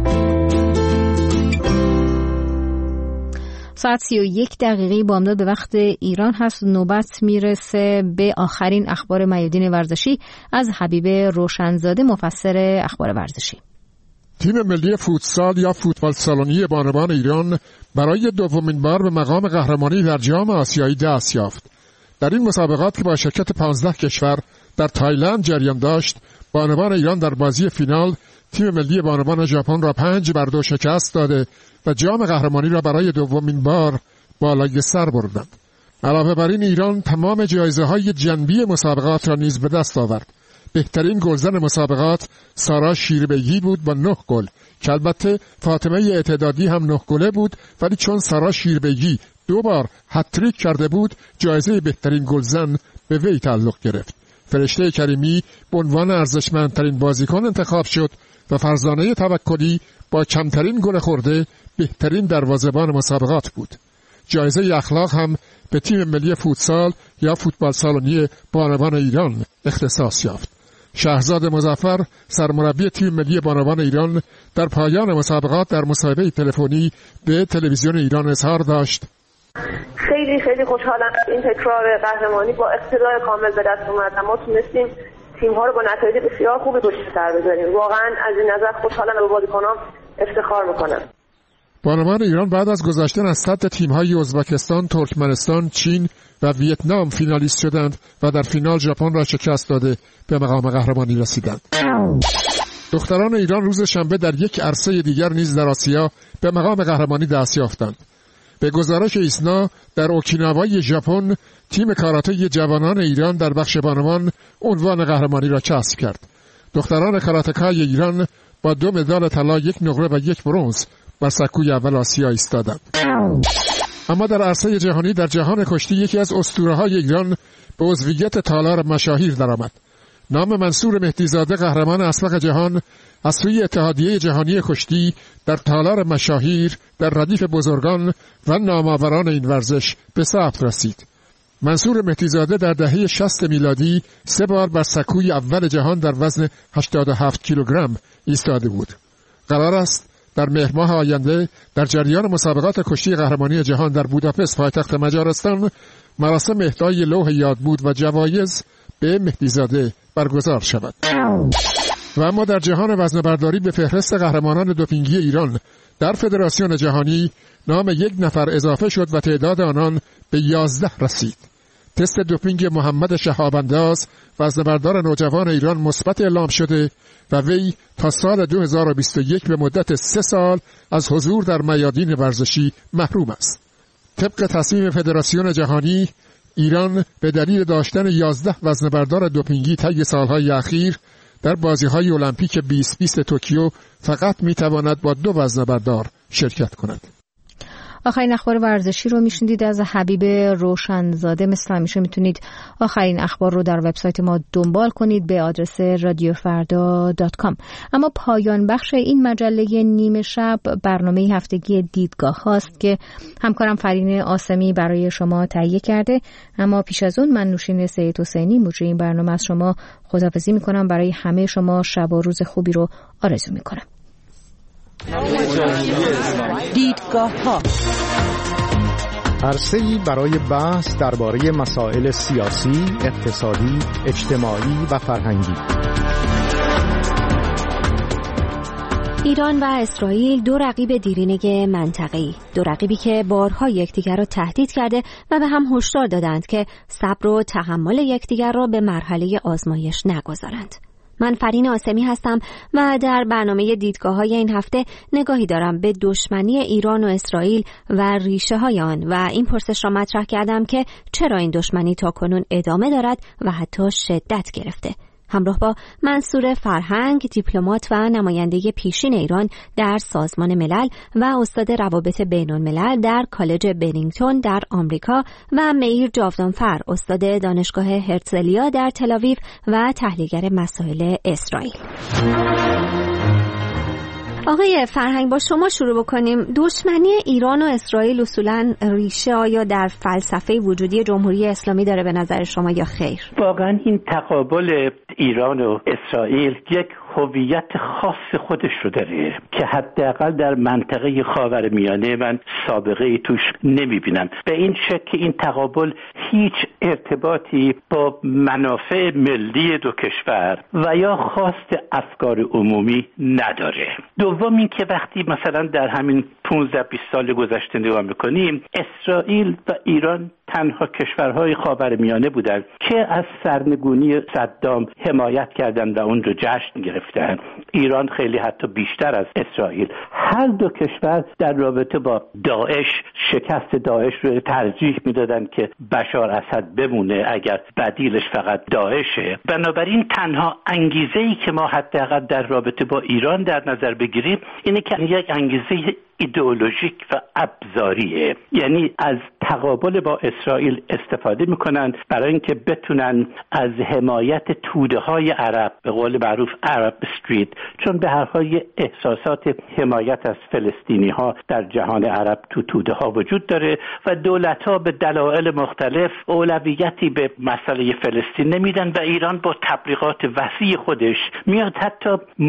ساعت سی و یک دقیقه بامداد به وقت ایران هست. نوبت میرسه به آخرین اخبار میادین ورزشی از حبیب روشنزاده مفسر اخبار ورزشی.
تیم ملی فوتسال یا فوتبال سالونی بانوان ایران برای دومین بار به مقام قهرمانی در جام آسیایی دست یافت. در این مسابقات که با شرکت پانزده کشور در تایلند جریان داشت، بانوان ایران در بازی فینال تیم ملی بانوان ژاپن را پنج بر دو شکست داده و جام قهرمانی را برای دومین بار بالای سر بردند. علاوه بر این ایران تمام جایزه‌های جنبی مسابقات را نیز به دست آورد. بهترین گلزن مسابقات سارا شیربیگی بود با نه گل که البته فاطمه اعتدادی هم نه گله بود، ولی چون سارا شیربیگی دو بار هتریک کرده بود جایزه بهترین گلزن به وی تعلق گرفت. فرشته کریمی به عنوان ارزشمندترین بازیکن انتخاب شد و فرزانه توکلی با کمترین گل خورده بهترین دروازه‌بان مسابقات بود. جایزه اخلاق هم به تیم ملی فوتسال یا فوتبال سالونی بانوان ایران اختصاص یافت. شهرزاد مظفر سرمربی تیم ملی بانوان ایران در پایان مسابقات در مصاحبه تلفنی به تلویزیون ایران اظهار داشت:
خیلی خیلی خوشحالم این تکرار قهرمانی با اقتدار کامل به دست اومد و ما تونستیم تیم‌ها رو با نتایج بسیار خوبی پشت سر بذاریم. واقعا از این نظر خوشحالم و به بازیکنان افتخار میکنم.
بانوان ایران بعد از گذشتن از سطح تیم‌های ازبکستان، ترکمنستان، چین و ویتنام فینالیست شدند و در فینال ژاپن را شکست داده به مقام قهرمانی رسیدند. دختران ایران روز شنبه در یک عرصه دیگر نیز در آسیا به مقام قهرمانی دست یافتند. به گزارش ایسنا در اوکیناوای ژاپن تیم کاراته جوانان ایران در بخش بانوان عنوان قهرمانی را کسب کرد. دختران کاراتکای ایران با دو مدال طلا، یک نقره و یک برنز بر سکوی اول آسیا ایستادند. اما در عرصه جهانی در جهان کشتی یکی از اسطوره‌های ایران به عضویت تالار مشاهیر درآمد. نام منصور مهدیزاده قهرمان اسبق جهان از سوی اتحادیه جهانی کشتی در تالار مشاهیر در ردیف بزرگان و نامآوران این ورزش به ثبت رسید. منصور مهدیزاده در دهه شصت میلادی سه بار بر سکوی اول جهان در وزن هشتاد و هفت کیلوگرم ایستاده بود. قرار است در مهر ماه آینده در جریان مسابقات کشتی قهرمانی جهان در بوداپست پایتخت مجارستان مراسم اهدای لوح یادبود و جوایز به مهدیزاده برگزار شود. و اما در جهان وزنه‌برداری به فهرست قهرمانان دوپینگی ایران در فدراسیون جهانی نام یک نفر اضافه شد و تعداد آنان به یازده رسید. تست دوپینگ محمد شهاب‌انداز وزنه‌بردار نوجوان ایران مثبت اعلام شده و وی تا سال دو هزار و بیست و یک به مدت سه سال از حضور در میادین ورزشی محروم است. طبق تصمیم فدراسیون جهانی ایران به دلیل داشتن یازده وزنه‌بردار دوپینگی طی سالهای اخیر در بازی‌های المپیک بیست بیست توکیو فقط می‌تواند با دو وزنه‌بردار شرکت کند.
آخرین اخبار ورزشی رو میشنیدید از حبیب روشنزاده. مثل همیشه میتونید آخرین اخبار رو در وبسایت ما دنبال کنید به آدرس رادیو فردا دات کام. اما پایان بخش این مجله نیمه شب برنامه هفتگی دیدگاه هاست که همکارم فرین آسمی برای شما تهیه کرده. اما پیش از اون من نوشین سید حسینی مجری این برنامه از شما خداحافظی میکنم. برای همه شما شب و روز خوبی رو آرزو میکنم.
دیدگاه ها
عرصه‌ای برای بحث درباره مسائل سیاسی، اقتصادی، اجتماعی و فرهنگی.
ایران و اسرائیل دو رقیب دیرینه منطقه‌ای، دو رقیبی که بارها یکدیگر را تهدید کرده و به هم هشدار دادند که صبر و تحمل یکدیگر را به مرحله آزمایش نگذارند. من فرین آسمی هستم و در برنامه دیدگاه‌های این هفته نگاهی دارم به دشمنی ایران و اسرائیل و ریشه‌های آن و این پرسش را مطرح کردم که چرا این دشمنی تاکنون ادامه دارد و حتی شدت گرفته. همراه با منصور فرهنگ، دیپلمات و نماینده پیشین ایران در سازمان ملل و استاد روابط بین‌الملل در کالج برینگتون در آمریکا و مئیر جاودانفر، استاد دانشگاه هرتزلیا در تل‌آویو و تحلیلگر مسائل اسرائیل. آقای فرهنگ، با شما شروع بکنیم. دشمنی ایران و اسرائیل اصولاً ریشه آیا در فلسفه وجودی جمهوری اسلامی داره به نظر شما یا خیر؟
واقعاً این تقابل ایران و اسرائیل یک هویت خاص خودش رو داره که حداقل در منطقه خاورمیانه من سابقه ای توش نمیبینم. به این شکل این تقابل هیچ ارتباطی با منافع ملی دو کشور و یا خواست افکار عمومی نداره. دوم این که وقتی مثلا در همین پانزده بیست سال گذشته نگاه میکنیم، اسرائیل و ایران تنها کشورهای خاورمیانه بودند که از سرنگونی صدام حمایت کردند و اون رو جشن گرفتند. ایران خیلی حتی بیشتر از اسرائیل. هر دو کشور در رابطه با داعش، شکست داعش رو ترجیح میدادند که بشار اسد بمونه اگر بدیلش فقط داعشه. بنابراین تنها انگیزه‌ای که ما حداقل در رابطه با ایران در نظر بگیریم اینه که یک انگیزه ایدئولوژیک و ابزاریه، یعنی از تقابل با اسرائیل استفاده میکنن برای اینکه بتونن از حمایت توده های عرب، به قول معروف عرب استریت، چون به هر حال احساسات حمایت از فلسطینی ها در جهان عرب تو توده ها وجود داره و دولت ها به دلایل مختلف اولویتی به مسئله فلسطین نمیدن و ایران با تبلیغات وسیع خودش میاد حتی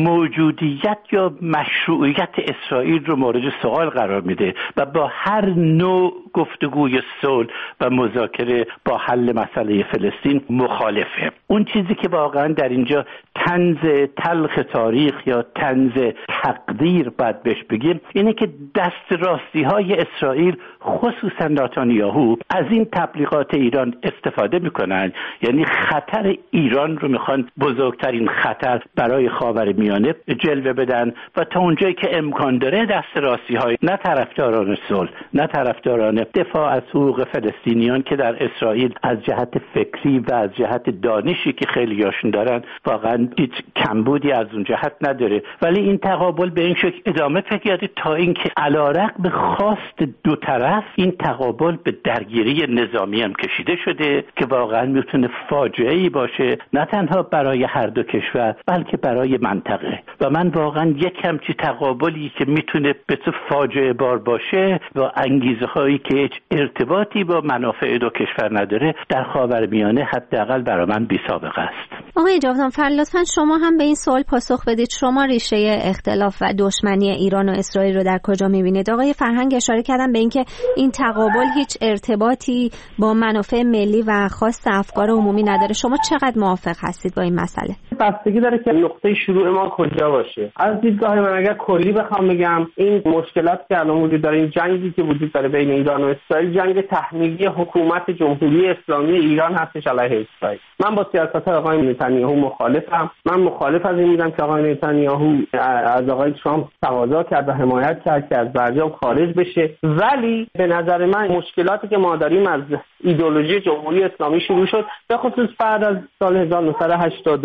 موجودیت یا مشروعیت اسرائیل رو مورد سوال قرار میده و با هر نوع گفتگوی صلح و مذاکره با حل مسئله فلسطین مخالفه. اون چیزی که واقعا در اینجا طنز تلخ تاریخ یا طنز تقدیر باید بهش بگیم اینه که دست راستی های اسرائیل خصوصا نتانیاهو از این تبلیغات ایران استفاده میکنن، یعنی خطر ایران رو میخوان بزرگترین خطر برای خاورمیانه جلوه بدن و تا اونجایی که امکان داره دست راستی های نه طرفداران صلح نه طرفداران دفاع از حقوق فلسطینیان که در اسرائیل از جهت فکری و از جهت دانشی که خیلی هاشون دارن واقعا هیچ کمبودی از اون جهت نداره، ولی این تقابل به این شکل ادامه پیدا کرده تا اینکه علیرغم خواست دو طرف این تقابل به درگیری نظامی هم کشیده شده که واقعا میتونه فاجعه‌ای باشه نه تنها برای هر دو کشور بلکه برای منطقه. و من واقعا یک همچین تقابلی که میتونه به تو فاجعه بار باشه و انگیزه هایی که هیچ ارتباطی با منافع دو کشور نداره در خاورمیانه حداقل برای من بی سابقه است.
آقای جاودانفر، لطفاً شما هم به این سوال پاسخ بدید. شما ریشه اختلاف و دشمنی ایران و اسرائیل رو در کجا می‌بینید؟ آقای فرهنگ اشاره کردن به اینکه این تقابل هیچ ارتباطی با منافع ملی و خواست افکار عمومی نداره. شما چقدر موافق هستید با این مسئله؟
بستگی داره که نقطه شروع ما کجا باشه. از دیدگاه من اگر کلی بخوام بگم، این مشکلات که الان وجود داره، این جنگی که وجود داره بین ایران و اسرائیل، جنگ تحمیلی حکومت جمهوری اسلامی ایران هستش علیه اسرائیل. من با سیاست آقای نتانیاهو مخالفم. من مخالف از این بودم که آقای نتانیاهو از آقای ترامپ تقاضا کرد و حمایت کرد که از برجام خارج بشه، ولی به نظر من مشکلاتی که ما داریم از ایدئولوژی جمهوری اسلامی شروع شد، به خصوص بعد از سال هزار و نهصد و هشتاد و دو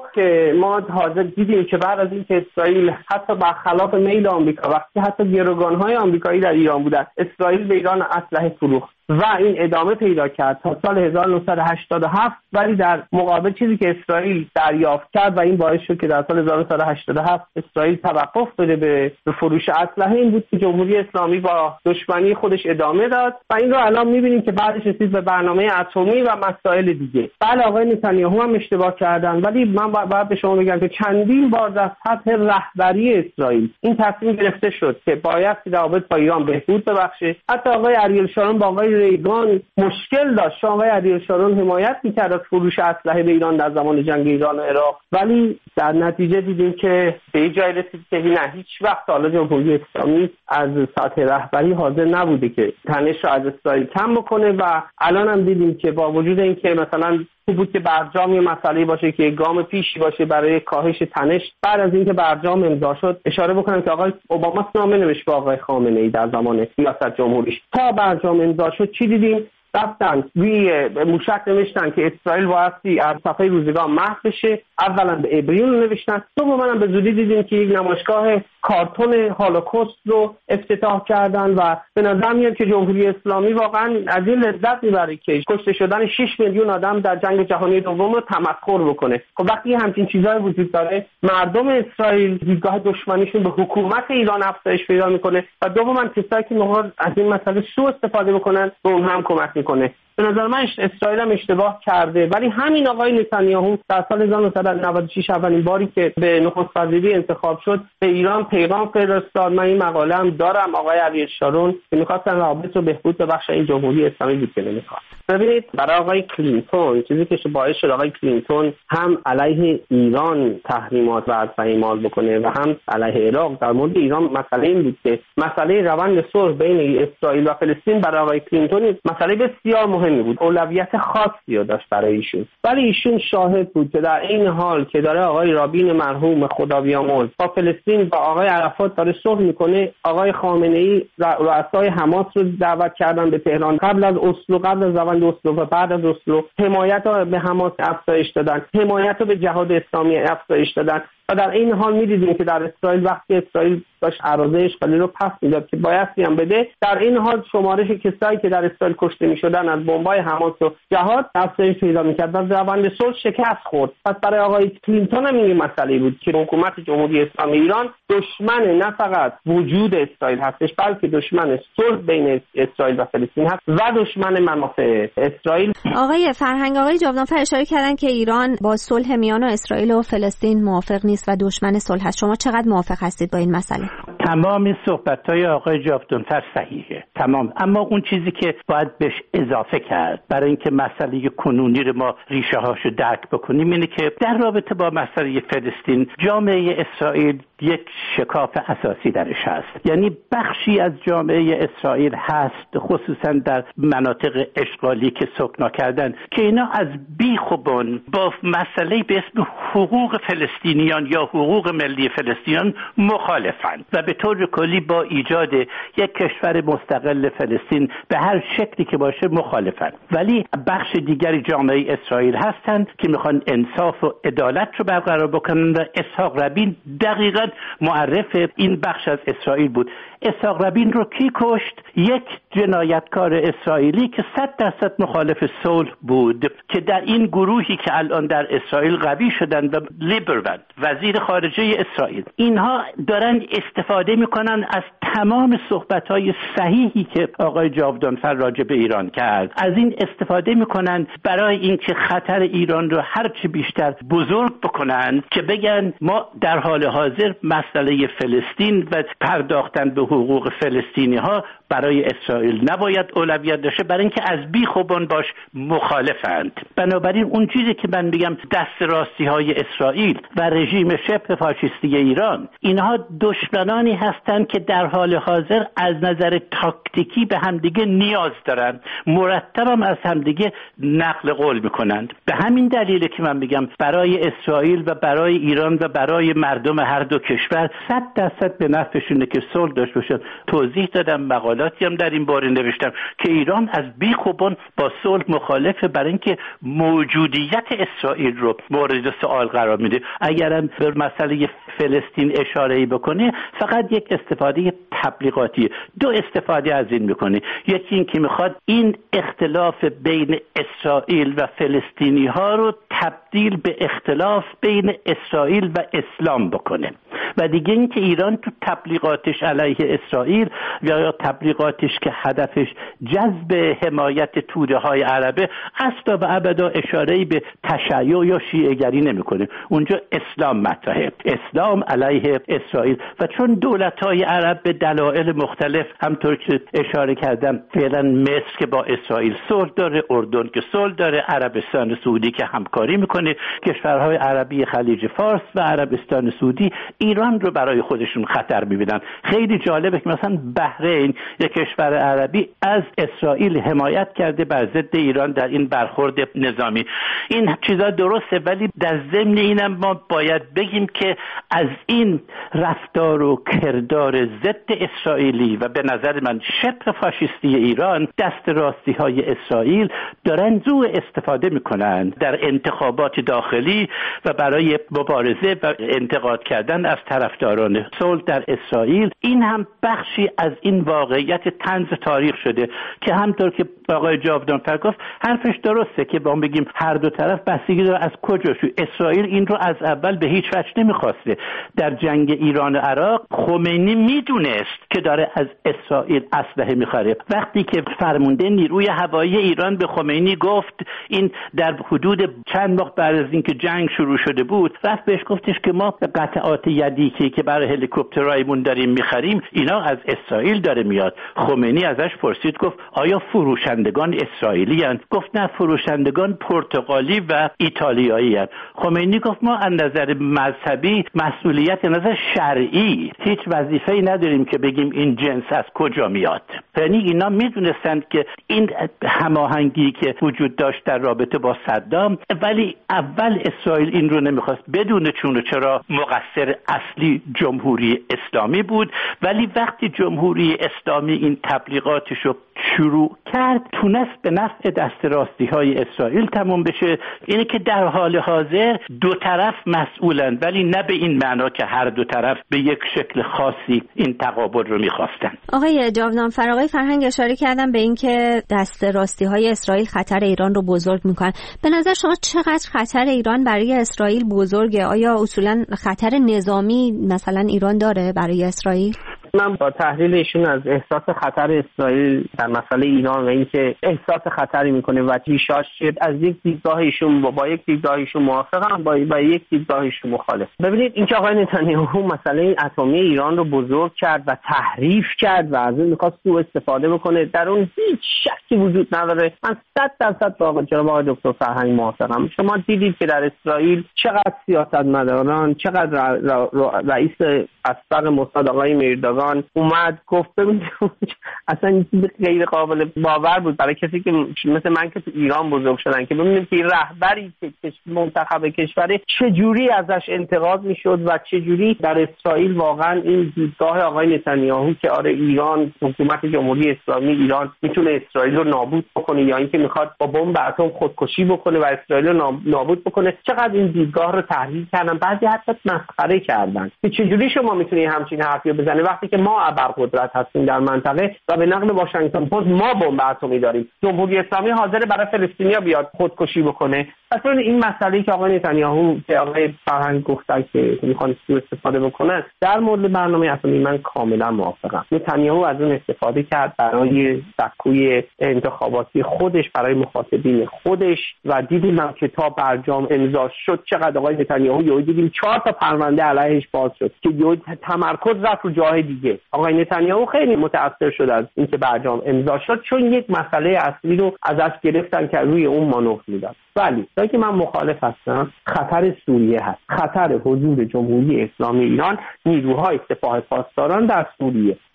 که ما حاضر دیدیم که بعد از اینکه اسرائیل حتی برخلاف میل آمریکا وقتی حتی گروگان‌های آمریکایی در ایران بودن، اسرائیل به ایران اسلحه فروخت و این ادامه پیدا کرد تا سال هزار و نهصد و هشتاد و هفت، ولی در مقابل چیزی که اسرائیل دریافت کرد و این باعث شد که در سال هزار و نهصد و هشتاد و هفت اسرائیل توقف بده به فروش اسلحه، این بود که جمهوری اسلامی با دشمنی خودش ادامه داد و این رو الان می‌بینیم که بعدش رسید به برنامه اتمی و مسائل دیگه. بله آقای نتانیاهو هم اشتباه کردن، ولی من باید به شما بگم که چندین بار در سطح رهبری اسرائیل این تصمیم گرفته شد که باید روابط با ایران بهبود ببخشه. حتی آقای اریل شارون با آقای ریگان مشکل داشت. آقای اریل شارون حمایت می‌کرد از فروش اسلحه به ایران در زمان جنگ ایران و عراق، ولی در نتیجه دیدیم که به جای رسید که نه، هیچ وقت حالا جمهوری اسلامی از سطح رهبری حاضر نبوده که تنش را از اسرائیل کم بکنه و الان هم دیدیم که با وجود اینکه مثلا بود که برجام یه مسئله باشه که گام پیشی باشه برای کاهش تنش، بعد از اینکه برجام امضا شد اشاره بکنم که آقای اوباما نامه نوشت به آقای خامنه‌ای در زمان ریاست جمهوریش. تا برجام امضا شد چی دیدیم؟ رفتن روی موشک نوشتن که اسرائیل بایستی از صفحه روزگار محو بشه. اولا به ابریون نوشتن، دوما هم به زودی دیدیم که یک نمایشگاه کارتون هولوکاست رو افتتاح کردن و به نظر میاد که جمهوری اسلامی واقعا از این لذت میبره که کشته شدن شش میلیون آدم در جنگ جهانی دوم رو تمسخر بکنه. خب وقتی همچین چیزایی وجود داره، مردم اسرائیل دیدگاه دشمنیشون به حکومت ایران افزایش پیدا میکنه و دوما کسایی که میخوان از این مسئله سوء استفاده بکنن به اون هم کمک میکنه. به نظر من اسرائیل هم اشتباه کرده، ولی همین آقای نتانیاهو در سال هزار و نهصد و نود و شش اولین باری که به نخست وزیری انتخاب شد به ایران پیغام فرستاد. من این مقاله هم دارم، آقای اریل شارون که می‌خواستن روابط رو بهبود ببخشن، این جمهوری اسلامی بود که نمی‌خواست. ببینید برای آقای کلینتون چیزی که باعث شد آقای کلینتون هم علیه ایران تحریمات و از اعمال بکنه و هم علیه عراق، در مورد ایران مسئله این بود که مسئله روند صلح بین اسرائیل و فلسطین برای آقای کلینتون مسئله بسیار مهمی بود، اولویت خاصی رو داشت برای ایشون. ولی ایشون شاهد بود که در این حال که داره آقای رابین مرحوم خدا بیامرز با فلسطین با آقای عرفات داره صلح میکنه، آقای خامنه‌ای رؤسای حماس رو دعوت کردن به تهران قبل از اسلو، قبل از روند اسلو و بعد از اسلو، حمایت رو به حماس افزایش دادن، حمایت رو به جهاد اسلامی افزایش دادن. و در این حال می‌دیدیم که در اسرائیل وقتی اسرائیل داشت اراده اشغالی رو پس میداد که بایستی هم بده، در این حال شمارش کسایی که در اسرائیل کشته می‌شدن از بمب‌های حماس و جهاد افزایش پیدا می‌کرد و روند صلح شکست خورد. پس برای آقای کلینتون هم این مسئله بود که حکومت جمهوری اسلامی ایران دشمن نه فقط وجود اسرائیل هستش، بلکه دشمن صلح بین اسرائیل و فلسطین هست و دشمن منافع اسرائیل.
آقای فرهنگ، آقای جاودانفر اشاره کردن که ایران با صلح میان اسرائیل و فلسطین موافق نیست و دشمن صلح است. شما چقدر موافق هستید با این مسئله؟
تمام این صحبت‌های آقای جاودانفر صحیحه، تمام، اما اون چیزی که باید بهش اضافه کرد برای اینکه مسئله کنونی رو ما ریشه هاشو درک بکنیم اینه که در رابطه با مسئله فلسطین جامعه اسرائیل یک شکاف اساسی درش هست. یعنی بخشی از جامعه اسرائیل هست، خصوصا در مناطق اشغالی که سکنا کردن، که اینا از بیخ و بن با مسئله به اسم حقوق فلسطینیان یا حقوق ملی فلسطینیان مخالفند و به طور کلی با ایجاد یک کشور مستقل فلسطین به هر شکلی که باشه مخالفند. ولی بخش دیگری جامعه اسرائیل هستند که میخوان انصاف و عدالت رو برقرار بکنن و اسحاق ربین دقیقاً معرف این بخش از اسرائیل بود. اسحاق ربین رو کی کشت؟ یک جنایتکار اسرائیلی که صد درصد مخالف صلح بود، که در این گروهی که الان در اسرائیل قوی شدن و لیبروند وزیر خارجه اسرائیل، اینها دارن استفاده میکنن از تمام صحبت‌های صحیحی که آقای جاودانفر راجع به ایران کرد، از این استفاده میکنن برای اینکه خطر ایران رو هر چی بیشتر بزرگ بکنن، که بگن ما در حال حاضر مسئله فلسطین و پرداختن به حقوق فلسطینی ها برای اسرائیل نباید اولویت داشته، برای اینکه از بیخ و بن باش مخالفند. بنابراین اون چیزی که من میگم دست راستی های اسرائیل و رژیم شبه فاشیستی ایران، اینها دشمنانی هستند که در حال حاضر از نظر تاکتیکی به همدیگه نیاز دارن، مرتبم از همدیگه نقل قول میکنند. به همین دلیله که من میگم برای اسرائیل و برای ایران و برای مردم هر دو کشور صد درصد به نفعشونه که صلح داشته باشن. توضیح دادم، مقاله مقالاتی هم در این باره نوشتم که ایران از بیخ و بن با صلح مخالفه، برای اینکه موجودیت اسرائیل رو مورد سوال قرار میده. اگرم به مسئله فلسطین اشاره‌ای بکنه فقط یک استفاده تبلیغاتی، دو استفاده از این میکنه. یکی این که میخواد این اختلاف بین اسرائیل و فلسطینی ها رو تبدیل به اختلاف بین اسرائیل و اسلام بکنه، و دیگه این که ایران تو تبلیغاتش علیه اسرائیل یا تبلیغاتش که هدفش جذب حمایت توده های عربه اصلا و ابدا اشاره‌ای به تشیع یا شیعه گری نمیکنه. اونجا اسلام مطرحه، اسلام علیه اسرائیل. و چون دولت‌های عرب به دلایل مختلف همطور که اشاره کردم، فعلا مصر که با اسرائیل صلح داره، اردن که صلح داره، عربستان سعودی که همکاری میکنه، کشورهای عربی خلیج فارس و عربستان سعودی ایران رو برای خودشون خطر میبینن. خیلی جالبه که مثلا بحرین یک کشور عربی از اسرائیل حمایت کرده بر ضد ایران در این برخورد نظامی. این چیزا درسته، ولی در ضمن اینم ما باید بگیم که از این رفتار و کردار ضد اسرائیلی و به نظر من شبه فاشیستی ایران، دست راستی های اسرائیل دارن زو استفاده میکنن در انتخابات داخلی و برای مبارزه و انتقاد کردن از طرفداران صلح در اسرائیل. این هم بخشی از این واقعیت طنز تاریخ شده که همطور که آقای جاودانفر گفت حرفش درسته که با بگیم هر دو طرف بستگی داره از کجا شو. اسرائیل این رو از اول به هیچ وجه نمیخواسته. در جنگ ایران و عراق خمینی میدونست که داره از اسرائیل اسلحه میخره. وقتی که فرمانده نیروی هوایی ایران به خمینی گفت، این در حدود چند ماه بعد از اینکه جنگ شروع شده بود، رفت بهش گفتش که ما قطعات یدیکی که برای هلیکوپترایمون داریم میخریم اینا از اسرائیل داره میاد. خمینی ازش پرسید، گفت آیا فروشندگان اسرائیلی هستند؟ گفت نه، فروشندگان پرتغالی و ایتالیایی هستند. خمینی گفت ما از نظر مذهبی مسئولیت از نظر شرعی هیچ وظیفه‌ای نداریم که بگیم این جنس از کجا میاد. یعنی اینا میدونستند که این هماهنگی که وجود داشت در رابطه با صدام، ولی اول اسرائیل این رو نمیخواست. بدون چون و چرا مقصر اصلی جمهوری اسلامی بود، ولی وقتی جمهوری اسلامی این تبلیغاتش رو شروع کرد تونست به نفع دست راستی های اسرائیل تموم بشه. اینه که در حال حاضر دو طرف مسئولن، ولی نه به این معنا که هر دو طرف به یک شکل خاصی این تقابل رو میخواستن.
آقای جاودانفر، آقای فرهنگ اشاره کردن به این که دست راستی های اسرائیل خطر ایران رو بزرگ میکنن. به نظر شما چقدر خطر ایران برای اسرائیل بزرگه؟ آیا اصولا خطر نظامی مثلا ایران داره برای اسرائیل؟
من با تحلیل ایشون از احساس خطر اسرائیل در مسئله ایران و اینکه احساس خطری میکنه و ریشاش شد، از یک دیدگاه ایشون با, با یک دیدگاه ایشون موافقم، با, با یک دیدگاه ایشون مخالف. ببینید اینکه آقای نتانیاهو مسئله اتمی ایران رو بزرگ کرد و تحریف کرد و از اون میخواست سوء استفاده بکنه، در اون هیچ شکی وجود نداره. من صد درصد با جناب آقای دکتر فرهنگ موافقم. شما دیدید که در اسرائیل چقدر سیاستمداران، چقدر رئیس اسبق موساد آقای میرداگان اومد گفت، ببینید اصلا این چیز غیر قابل باور بود برای کسی که مثل من که تو ایران بزرگ شدن، که ببینید که رهبری که منتخب کشوره چجوری ازش انتقاد میشد و چجوری در اسرائیل واقعا این دیدگاه آقای نتانیاهو که آره ایران، حکومت جمهوری اسلامی ایران میتونه اسرائیل رو نابود بکنه یا اینکه میخواد با بمب اتم خودکشی بکنه و اسرائیل رو نابود بکنه، چقدر این دیدگاه رو تحلیل کردن، بعضی حتی مسخره کردن که چجوری شما میتونید همچین حرفی بزنید وقتی که ما ابرقدرت هستیم در منطقه و به نقل واشنگتن پست ما بمب اتمی داریم. جمهوری اسلامی حاضر برای فلسطینیا بیاد خودکشی بکنه. اصلا این مسئله‌ای که آقای نتانیاهو که آقای فرهنگ گفتن که میخوان سوء استفاده بکنن در مورد برنامه اتمی، من کاملا موافقم. نتانیاهو از اون استفاده کرد برای سکوی انتخاباتی خودش، برای مخاطبین خودش و دیدیم من کتاب برجام امضا شد چقدر آقای نتانیاهو یهو دیدیم چهار تا پرونده علیهش باز شد که یهو تمرکز رفت رو جای دیگه. آقای نتانیاهو خیلی متأثر شد از اینکه برجام امضا شد، چون یک مسئله اصلی رو ازش گرفتن که روی اون مانور میداد. ولی تا که من مخالف هستم، خطر سوریه هست، خطر حضور جمهوری اسلامی ایران، نیروهای سپاه پاسداران در سوریه.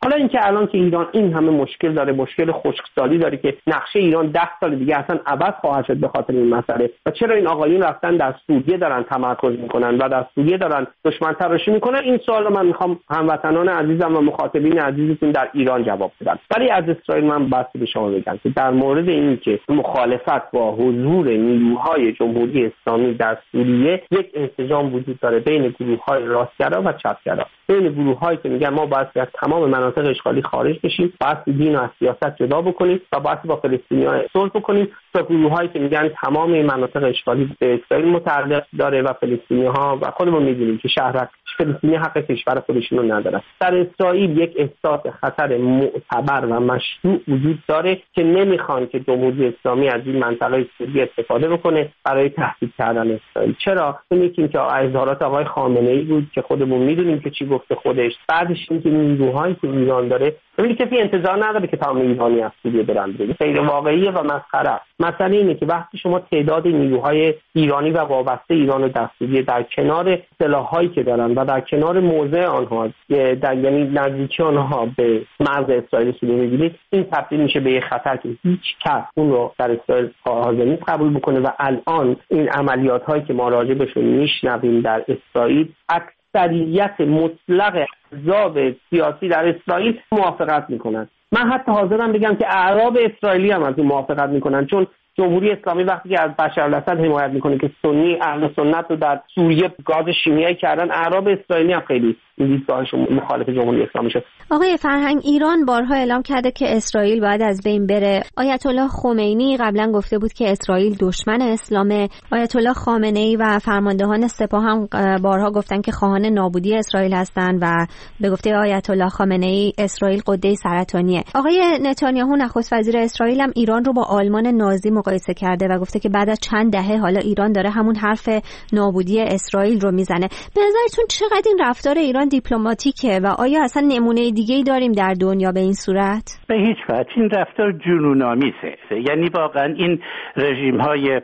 حالا اینکه الان که ایران این همه مشکل داره، مشکل خشکسالی داره که نقشه ایران ده سال دیگه اصلا عوض خواهد شد به خاطر این مسئله و چرا این آقایون رفتن در سوریه دارن تمرکز میکنن و در سوریه دارن دشمن تراشی میکنن، این سوال رو من میخوام هموطنان عزیزم و مخاطبین عزیزتون در ایران جواب بدم. ولی از اسرائیل من بحثی به شما بگم که در مورد این که مخالفت با حضور نیروهای جمهوری اسلامی در سوریه یک انسجام وجود داره بین گروه‌های راستگرا و چپگرا، بین گروه‌هایی که میگن ما باید از تمام مناطق اشغالی خارج بشیم، باید دین و از سیاست جدا بکنیم و باید با فلسطینی‌ها صلح بکنیم، و گروه‌هایی که میگن تمام این مناطق اشغالی به اسرائیل متعلق داره و فلسطینی‌ها و خودمون می‌دونیم که شهر فلسطینی حق کشور خودشون رو ندارن. در اسرائیل یک احساس خطر معتبر و مشروع وجود داره که نمیخوان که جمهوری اسلامی از این منطقه سوریه استفاده بکنه برای تهدید کردن اسرائیل. چرا؟ میگیم که اظهارات آقای خامنه‌ای بود که خودمون میدونیم که چی گفته خودش. بعدش اینکه نیروهایی که ایران داره، ببینید کسی انتظار نداره که تمام ایرانی از سوریه برن بیرون. غیر واقعیه و مسخره. مسئله اینه که وقتی شما تعداد نیروهای ایرانی و وابسته ایران و در سوریه در کنار سلاح‌هایی که دارن و در کنار موضع آنها، در یعنی نزدیکی آنها به مرز اسرائیل سوریه می‌بینید، این تبدیل میشه به یک خطر که هیچ کس اون رو در اسرائیل حاضر نیست قبول بکنه و الان این عملیات‌هایی که ما راجع بهشون میشنویم در اسرائیل، اکثریت مطلق احزاب سیاسی در اسرائیل موافقت میکنن. من حتی حاضرم بگم که اعراب اسرائیلی هم از این موافقت میکنن، چون جمهوری اسلامی وقتی که از بشار الاسد حمایت میکنه که سنی اهل سنت رو در سوریه گاز شیمیایی کردن، اعراب اسرائیلی هم خیلی دیدگاهشون مخالف جمهوری اسلامی شد.
آقای فرهنگ، ایران بارها اعلام کرده که اسرائیل باید از بین بره. آیت الله خمینی قبلا گفته بود که اسرائیل دشمن اسلامه. آیت الله خامنه‌ای و فرماندهان سپاه هم بارها گفتن که خواهان نابودی اسرائیل هستند و به گفته آیت الله خامنه‌ای اسرائیل غده سرطانیه. آقای نتانیاهو نخست وزیر اسرائیل هم ایران رو با آلمان نازی مقایسه کرده و گفته که بعد از چند دهه حالا ایران داره همون حرف نابودی اسرائیل رو میزنه. به نظرتون چقدر این رفتار ایران دیپلماتیکه و آیا اصلا نمونه دیگه‌ای داریم در دنیا به این صورت؟
به هیچ وجه. این رفتار جنون‌آمیزه. یعنی واقعا این رژیم‌های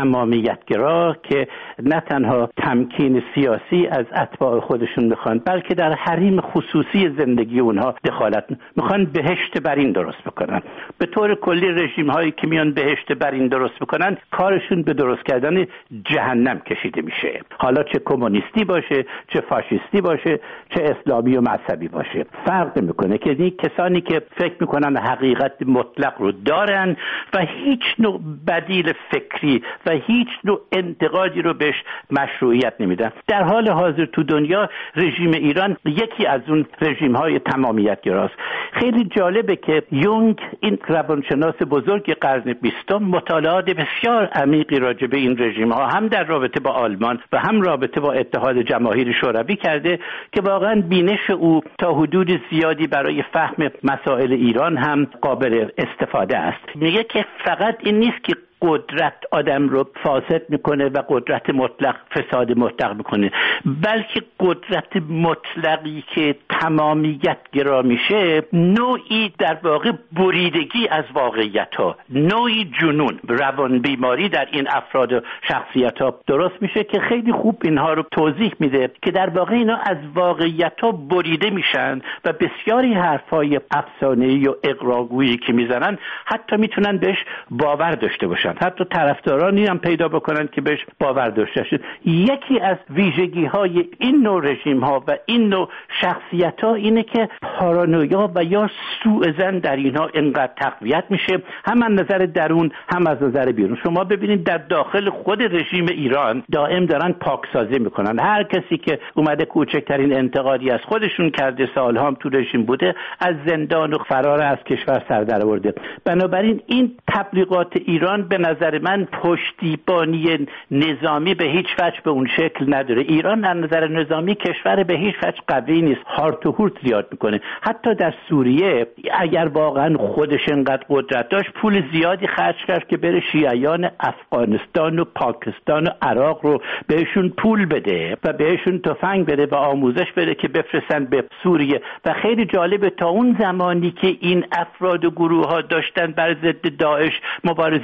تمامیتگرا که نه تنها تمکین سیاسی از اتباع خودشون میخوان، بلکه در حریم خصوصی زندگی اونها دخالت میخوان، بهشت برین درست بکنن. به طور کلی رژیم هایی که میان بهشت برین درست بکنن، کارشون به درست کردن جهنم کشیده میشه، حالا چه کمونیستی باشه، چه فاشیستی باشه، چه اسلامی و مذهبی باشه، فرق نمیکنه. که این کسانی که فکر میکنن حقیقت مطلق رو دارن و هیچ نوع بدیل فکری و هیچ نوع انتقادی رو بهش مشروعیت نمیدن. در حال حاضر تو دنیا رژیم ایران یکی از اون رژیم‌های تمامیت‌گراست. خیلی جالبه که یونگ، این روانشناس بزرگ قرن بیستم، مطالعات بسیار عمیقی راجع به این رژیم‌ها هم در رابطه با آلمان و هم رابطه با اتحاد جماهیر شوروی کرده که واقعا بینش او تا حدود زیادی برای فهم مسائل ایران هم قابل استفاده است. میگه که فقط این نیست که قدرت آدم رو فاسد میکنه و قدرت مطلق فساد مطلق میکنه، بلکه قدرت مطلقی که تمامیت گرا میشه نوعی در واقع بریدگی از واقعیت ها، نوعی جنون، روان بیماری در این افراد و شخصیت ها درست میشه که خیلی خوب اینها رو توضیح میده که در واقع اینا از واقعیت ها بریده میشن و بسیاری حرفای افسانه‌ای و اغراق‌گویی که میزنن حتی میتونن بهش باور داشته باشن، حتی طرفدارانی هم پیدا بکنن که بهش باور داشته باشن. یکی از ویژگی های این نوع رژیم ها و این نوع شخصیت ها اینه که پارانویا و یا سوء ظن در اینها انقدر تقویت میشه، هم از نظر درون هم از نظر بیرون. شما ببینید در داخل خود رژیم ایران دائم دارن پاکسازی میکنن. هر کسی که اومده کوچکترین انتقادی از خودشون کرده، سالها هم تو رژیم بوده، از زندان و فرار از کشور سر در آورده. بنابراین این تبلیغات ایران به نظر من پشتیبانی نظامی به هیچ وجه به اون شکل نداره. ایران از نظر نظامی کشور به هیچ وجه قوی نیست، هارت و هورت زیاد میکنه. حتی در سوریه اگر واقعا خودش انقدر قدرت داشت، پول زیادی خرج کرد که بره شیعیان افغانستان و پاکستان و عراق رو بهشون پول بده و بهشون تفنگ بده و آموزش بده که بفرستن به سوریه. و خیلی جالبه تا اون زمانی که این افراد و گروه ها داشتن بر ضد داعش مبارزه میکردن،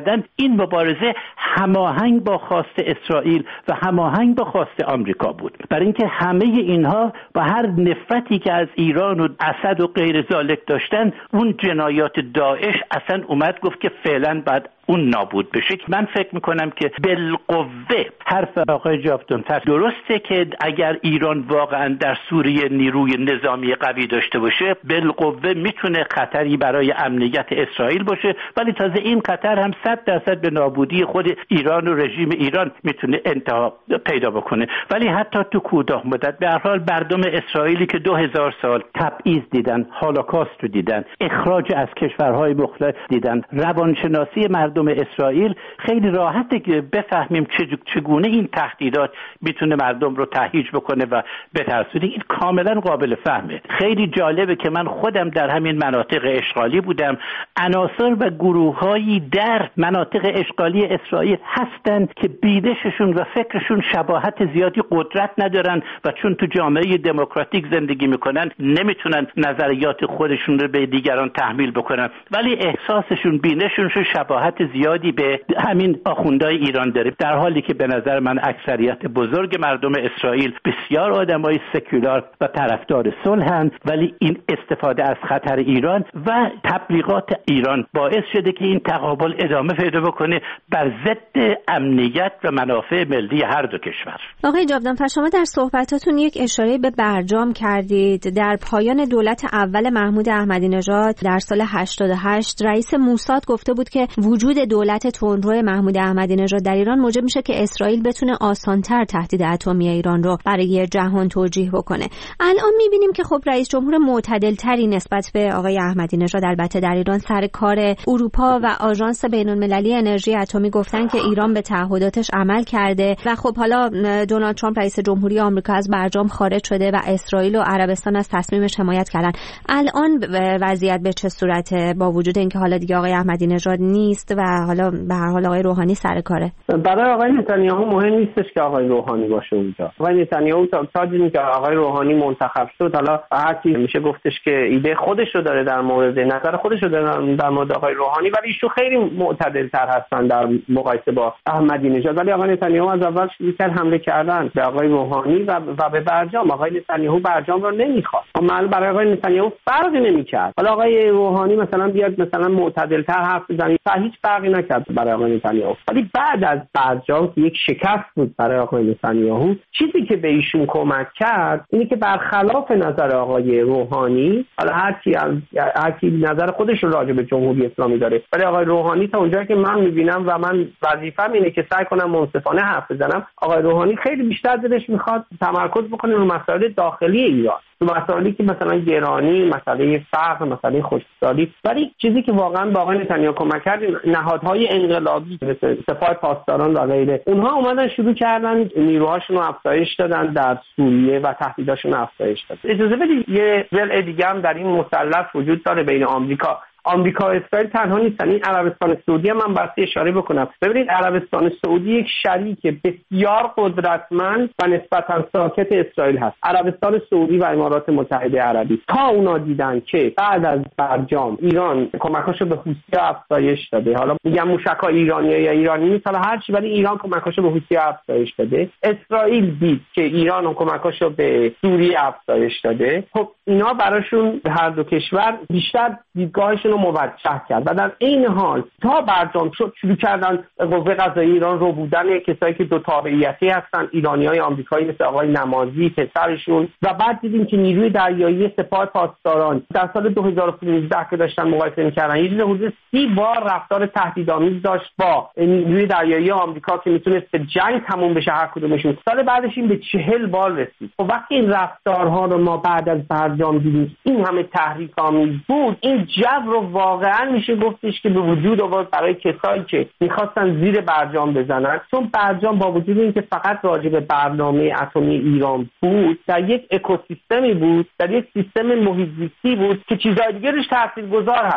کردن، این مبارزه هماهنگ با خواست اسرائیل و هماهنگ با خواست آمریکا بود. برای اینکه همه اینها با هر نفرتی که از ایران و اسد و غیر ذالک داشتن، اون جنایات داعش اصلا اومد گفت که فعلا بعد اون نابود بشه. من فکر میکنم که بالقوه حرف آقای جاودان فرس درسته که اگر ایران واقعا در سوریه نیروی نظامی قوی داشته باشه، بالقوه میتونه خطری برای امنیت اسرائیل باشه، ولی تازه این خطر هم صد درصد به نابودی خود ایران و رژیم ایران میتونه انتها پیدا بکنه. ولی حتی تو کوتاه مدت به هر حال مردم اسرائیلی که دو هزار سال تبعیض دیدن، هولوکاست رو دیدن، اخراج از کشورهای مختلف دیدن، روانشناسی مردم اسرائیل خیلی راحته که بفهمیم چگونه این تهدیدات میتونه مردم رو تهییج بکنه و بترسونه. این کاملا قابل فهمه. خیلی جالبه که من خودم در همین مناطق اشغالی بودم. عناصر و گروه‌هایی در مناطق اشغالی اسرائیل هستند که بینششون و فکرشون شباهت زیادی قدرت ندارن و چون تو جامعه دموکراتیک زندگی میکنن نمیتونن نظریات خودشون رو به دیگران تحمیل بکنن، ولی احساسشون، بینششون شباهت زیادی به همین آخوندهای ایران داره، در حالی که به نظر من اکثریت بزرگ مردم اسرائیل بسیار آدمای سکولار و طرفدار صلحن، ولی این استفاده از خطر ایران و تبلیغات ایران باعث شده که این تقابل ادامه پیدا بکنه بر ضد امنیت و منافع ملی هر دو کشور.
آقای جاودانفر، شما در صحبتاتون یک اشاره به برجام کردید. در پایان دولت اول محمود احمدی نژاد در سال هشتاد و هشت رئیس موساد گفته بود که وجود دولت تندرو محمود احمدی نژاد در ایران موجب میشه که اسرائیل بتونه آسان‌تر تهدید اتمی ایران رو برای جهان توجیه بکنه. الان میبینیم که خب رئیس جمهور معتدل‌تری نسبت به آقای احمدی نژاد البته در ایران سر کار. اروپا و آژانس بین‌المللی انرژی اتمی گفتن که ایران به تعهداتش عمل کرده و خب حالا دونالد ترامپ رئیس جمهوری آمریکا از برجام خارج شده و اسرائیل و عربستان از تصمیمش حمایت کردن. الان وضعیت به چه صورته با وجود اینکه حالا دیگه آقای احمدی نژاد نیست و حالا به هر حال آقای روحانی سر کاره؟
برای آقای نتانیاهو مهم نیستش که آقای روحانی باشه اونجا. آقای نتانیاهو تا تا دیدیم که آقای روحانی منتخب شد، حالا هر کی میشه گفتش که ایده خودش رو داره در مورد نظر خودش رو داره در مورد آقای روحانی، ولی ایشون خیلی معتدل‌تر هستن در مقایسه با احمدی نژاد. ولی آقای نتانیاهو از اول شروع کرد حمله کردن به آقای روحانی و و به برجام. آقای نتانیاهو برجام رو نمیخواد. اما برای آقای نتانیاهو فرقی نمیکرد. حالا آقای روحانی مثلا بیاد مثلا معتدل‌تر حرف بزنه، هیچ فرقی نکرد برای آقای نتانیاهو. ولی بعد از برجام که یک شکست بود برای آقای نتانیاهو، چیزی که به ایشون کمک کرد اینه که برخلاف نظر آقای روحانی، حالا هر کی هر کی نظر خودش رو راجع به جمهوری اسلامی داره، ولی آقای روحانی تا اونجایی که من میبینم و من وظیفه‌م اینه که سعی کنم منصفانه حرف بزنم، آقای روحانی خیلی بیشتر دلش میخواد تمرکز بکنه رو مسائل داخلی ایران، تو مسائلی که مثلا گرانی، مسئله فقر، مسئله خشکسالی. ولی چیزی که واقعا با آقای نتانیاهو کمک کرد نهادهای انقلابی مثل سپاه پاسداران و غیره، اونها اومدن شروع کردن نیروهاشون رو افزایش دادن در سوریه و تهدیداشون رو افزایش دادن. اجازه بدید یه ضلع دیگه هم در این مثلث وجود داره بین آمریکا آمریکا و اسرائیل تنها نیستن. این عربستان سعودی هم من باستی اشاره بکنم. ببینید عربستان سعودی یک شریک بسیار قدرتمند و نسبتاً ساکت اسرائیل هست. عربستان سعودی و امارات متحده عربی تا اونا دیدن که بعد از برجام ایران کمکاشو به حوثی‌ها افزایش داده، حالا میگم موشک‌های ایرانی یا ایرانی نیست، حالا هر چی، ولی ایران کمکاشو به حوثی‌ها افزایش داده. اسرائیل دید که ایران کمکاشو به سوریه افزایش داده. خب اینا براشون هر دو کشور بیشتر دیدگاهشون موجه کرد و در این حال تا برجام شد شروع کردن قوه قضاییه ایران رو بودن کسایی که دو تابعیتی هستن، ایرانیای آمریکایی مثل آقای نمازی پسرشون، و بعد دیدیم که نیروی دریایی سپاه پاسداران در سال دو هزار و پانزده که داشتن مقایسه می‌کردن یه حدود سی بار رفتار تهدیدآمیز داشت با نیروی دریایی آمریکا که میتونست به جنگ تموم بشه هر کدومشون. سال بعدش این به چهل بار رسید. خب وقتی این رفتارها رو ما بعد از برجام دیدیم این همه تحریک‌آمیز بود، این جو رو واقعا میشه گفتش که به وجود آورد برای کسایی که میخواستن زیر برجام بزنن، چون برجام با وجود اینکه فقط راجع به برنامه اتمی ایران بود، در یک اکوسیستمی بود، در یک سیستم محیط زیستی بود که چیزهای دیگه روش تاثیرگذار هستن.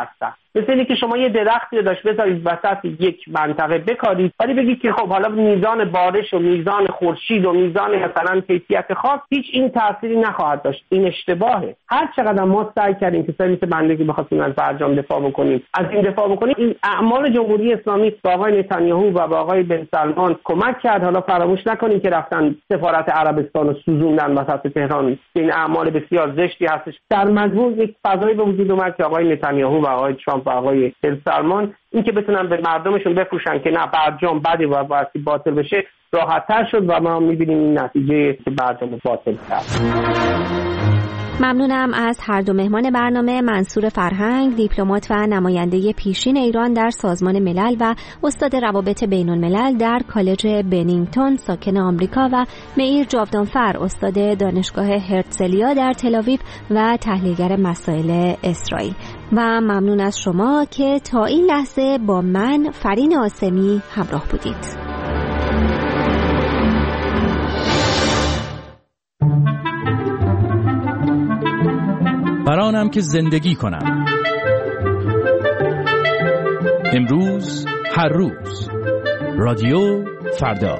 مثل اینکه شما یه درختی رو داشت بذارید وسط یک منطقه بکارید ولی بگید که خب حالا میزان بارش و میزان خورشید و میزان مثلا کیفیت خاک هیچ این تأثیری نخواهد داشت. این اشتباهه. هر چقدر ما سعی کردیم که مثل بنده که بخواستیم از برجام دفاع بکنیم از این دفاع بکنیم، این اعمال جمهوری اسلامی با آقای نتانیاهو و با آقای بن سلمان کمک کرد. حالا فراموش نکنیم که رفتن سفارت عربستان رو سوزوندن وسط تهران. این اعمال بسیار زشتی هستش. در مجموع یک فضایی به وجود اومد که آقای نتانیاهو و آقای ترامپ و آقای بن سلمان این که بتونن به مردمشون بفروشن که نه برجام بده و باید باطل بشه راحت‌تر شد و ما می‌بینیم این نتیجه که برجام باطل کرد.
ممنونم از هر دو مهمان برنامه، منصور فرهنگ، دیپلمات و نماینده پیشین ایران در سازمان ملل و استاد روابط بین الملل در کالج بنینگتون ساکن آمریکا، و معیر جاودانفر، استاد دانشگاه هرتزلیا در تل‌آویو و تحلیلگر مسائل اسرائیل. و ممنون از شما که تا این لحظه با من فرین آسمی همراه بودید.
برانم که زندگی کنم. امروز، هر روز، رادیو فردا.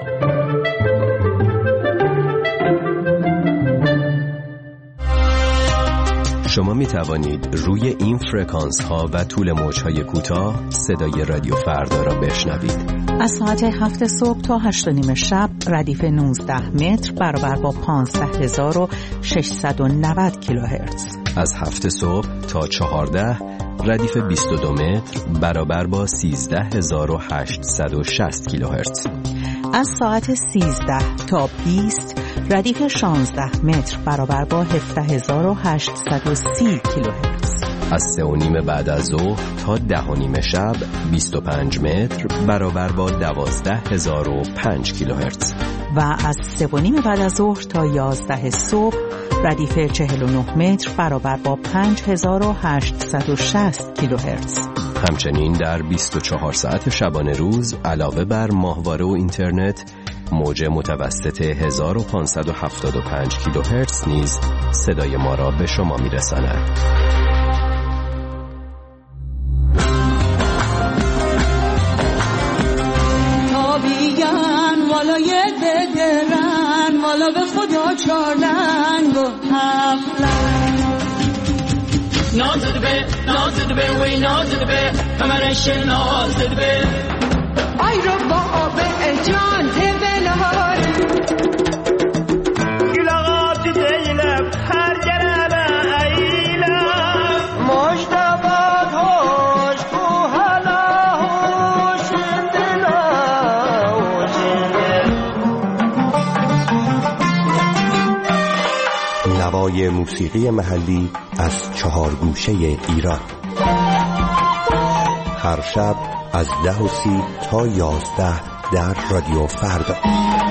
شما می توانید روی این فرکانس ها و طول موج های کوتاه صدای رادیو فردا را بشنوید.
از ساعت هفت صبح تا هشت و نیم شب ردیف نوزده متر برابر با پانزده هزار و ششصد و نود کیلوهرتز.
از هفت صبح تا چهارده ردیف بیست و دو متر برابر با سیزده هزار و هشتصد و شصت کیلوهرتز.
از ساعت سیزده تا بیست ردیف شانزده متر برابر با هفده هزار و هشتصد و سی کیلوهرتز.
از سه و نیم بعد از ظهر تا ده و نیم شب بیست و پنج متر برابر با دوازده هزار و پنج کیلوهرتز.
و از سه و نیم بعد از ظهر تا یازده صبح ردیف چهل و نه متر برابر با پنج هزار و هشتصد و شصت کیلوهرتز.
همچنین در بیست و چهار ساعت شبانه روز علاوه بر ماهواره و اینترنت، موج متوسط هزار و پانصد و هفتاد و پنج کیلوهرتز نیز صدای ما را به شما میرساند.
تابیان والای ددرن والا به خدا چارلنگ و هفلنگ نازد به نازد به وی نازد به کمرش نازد به آی رو با آب جان تبلهار گلاغات دیلم هر جرم ایلم مجتبات هوش کو حالا هوش دلا
نوای موسیقی محلی از چهار گوشه ایران. هر شب از ده و سی تا یازده در رادیو فردا.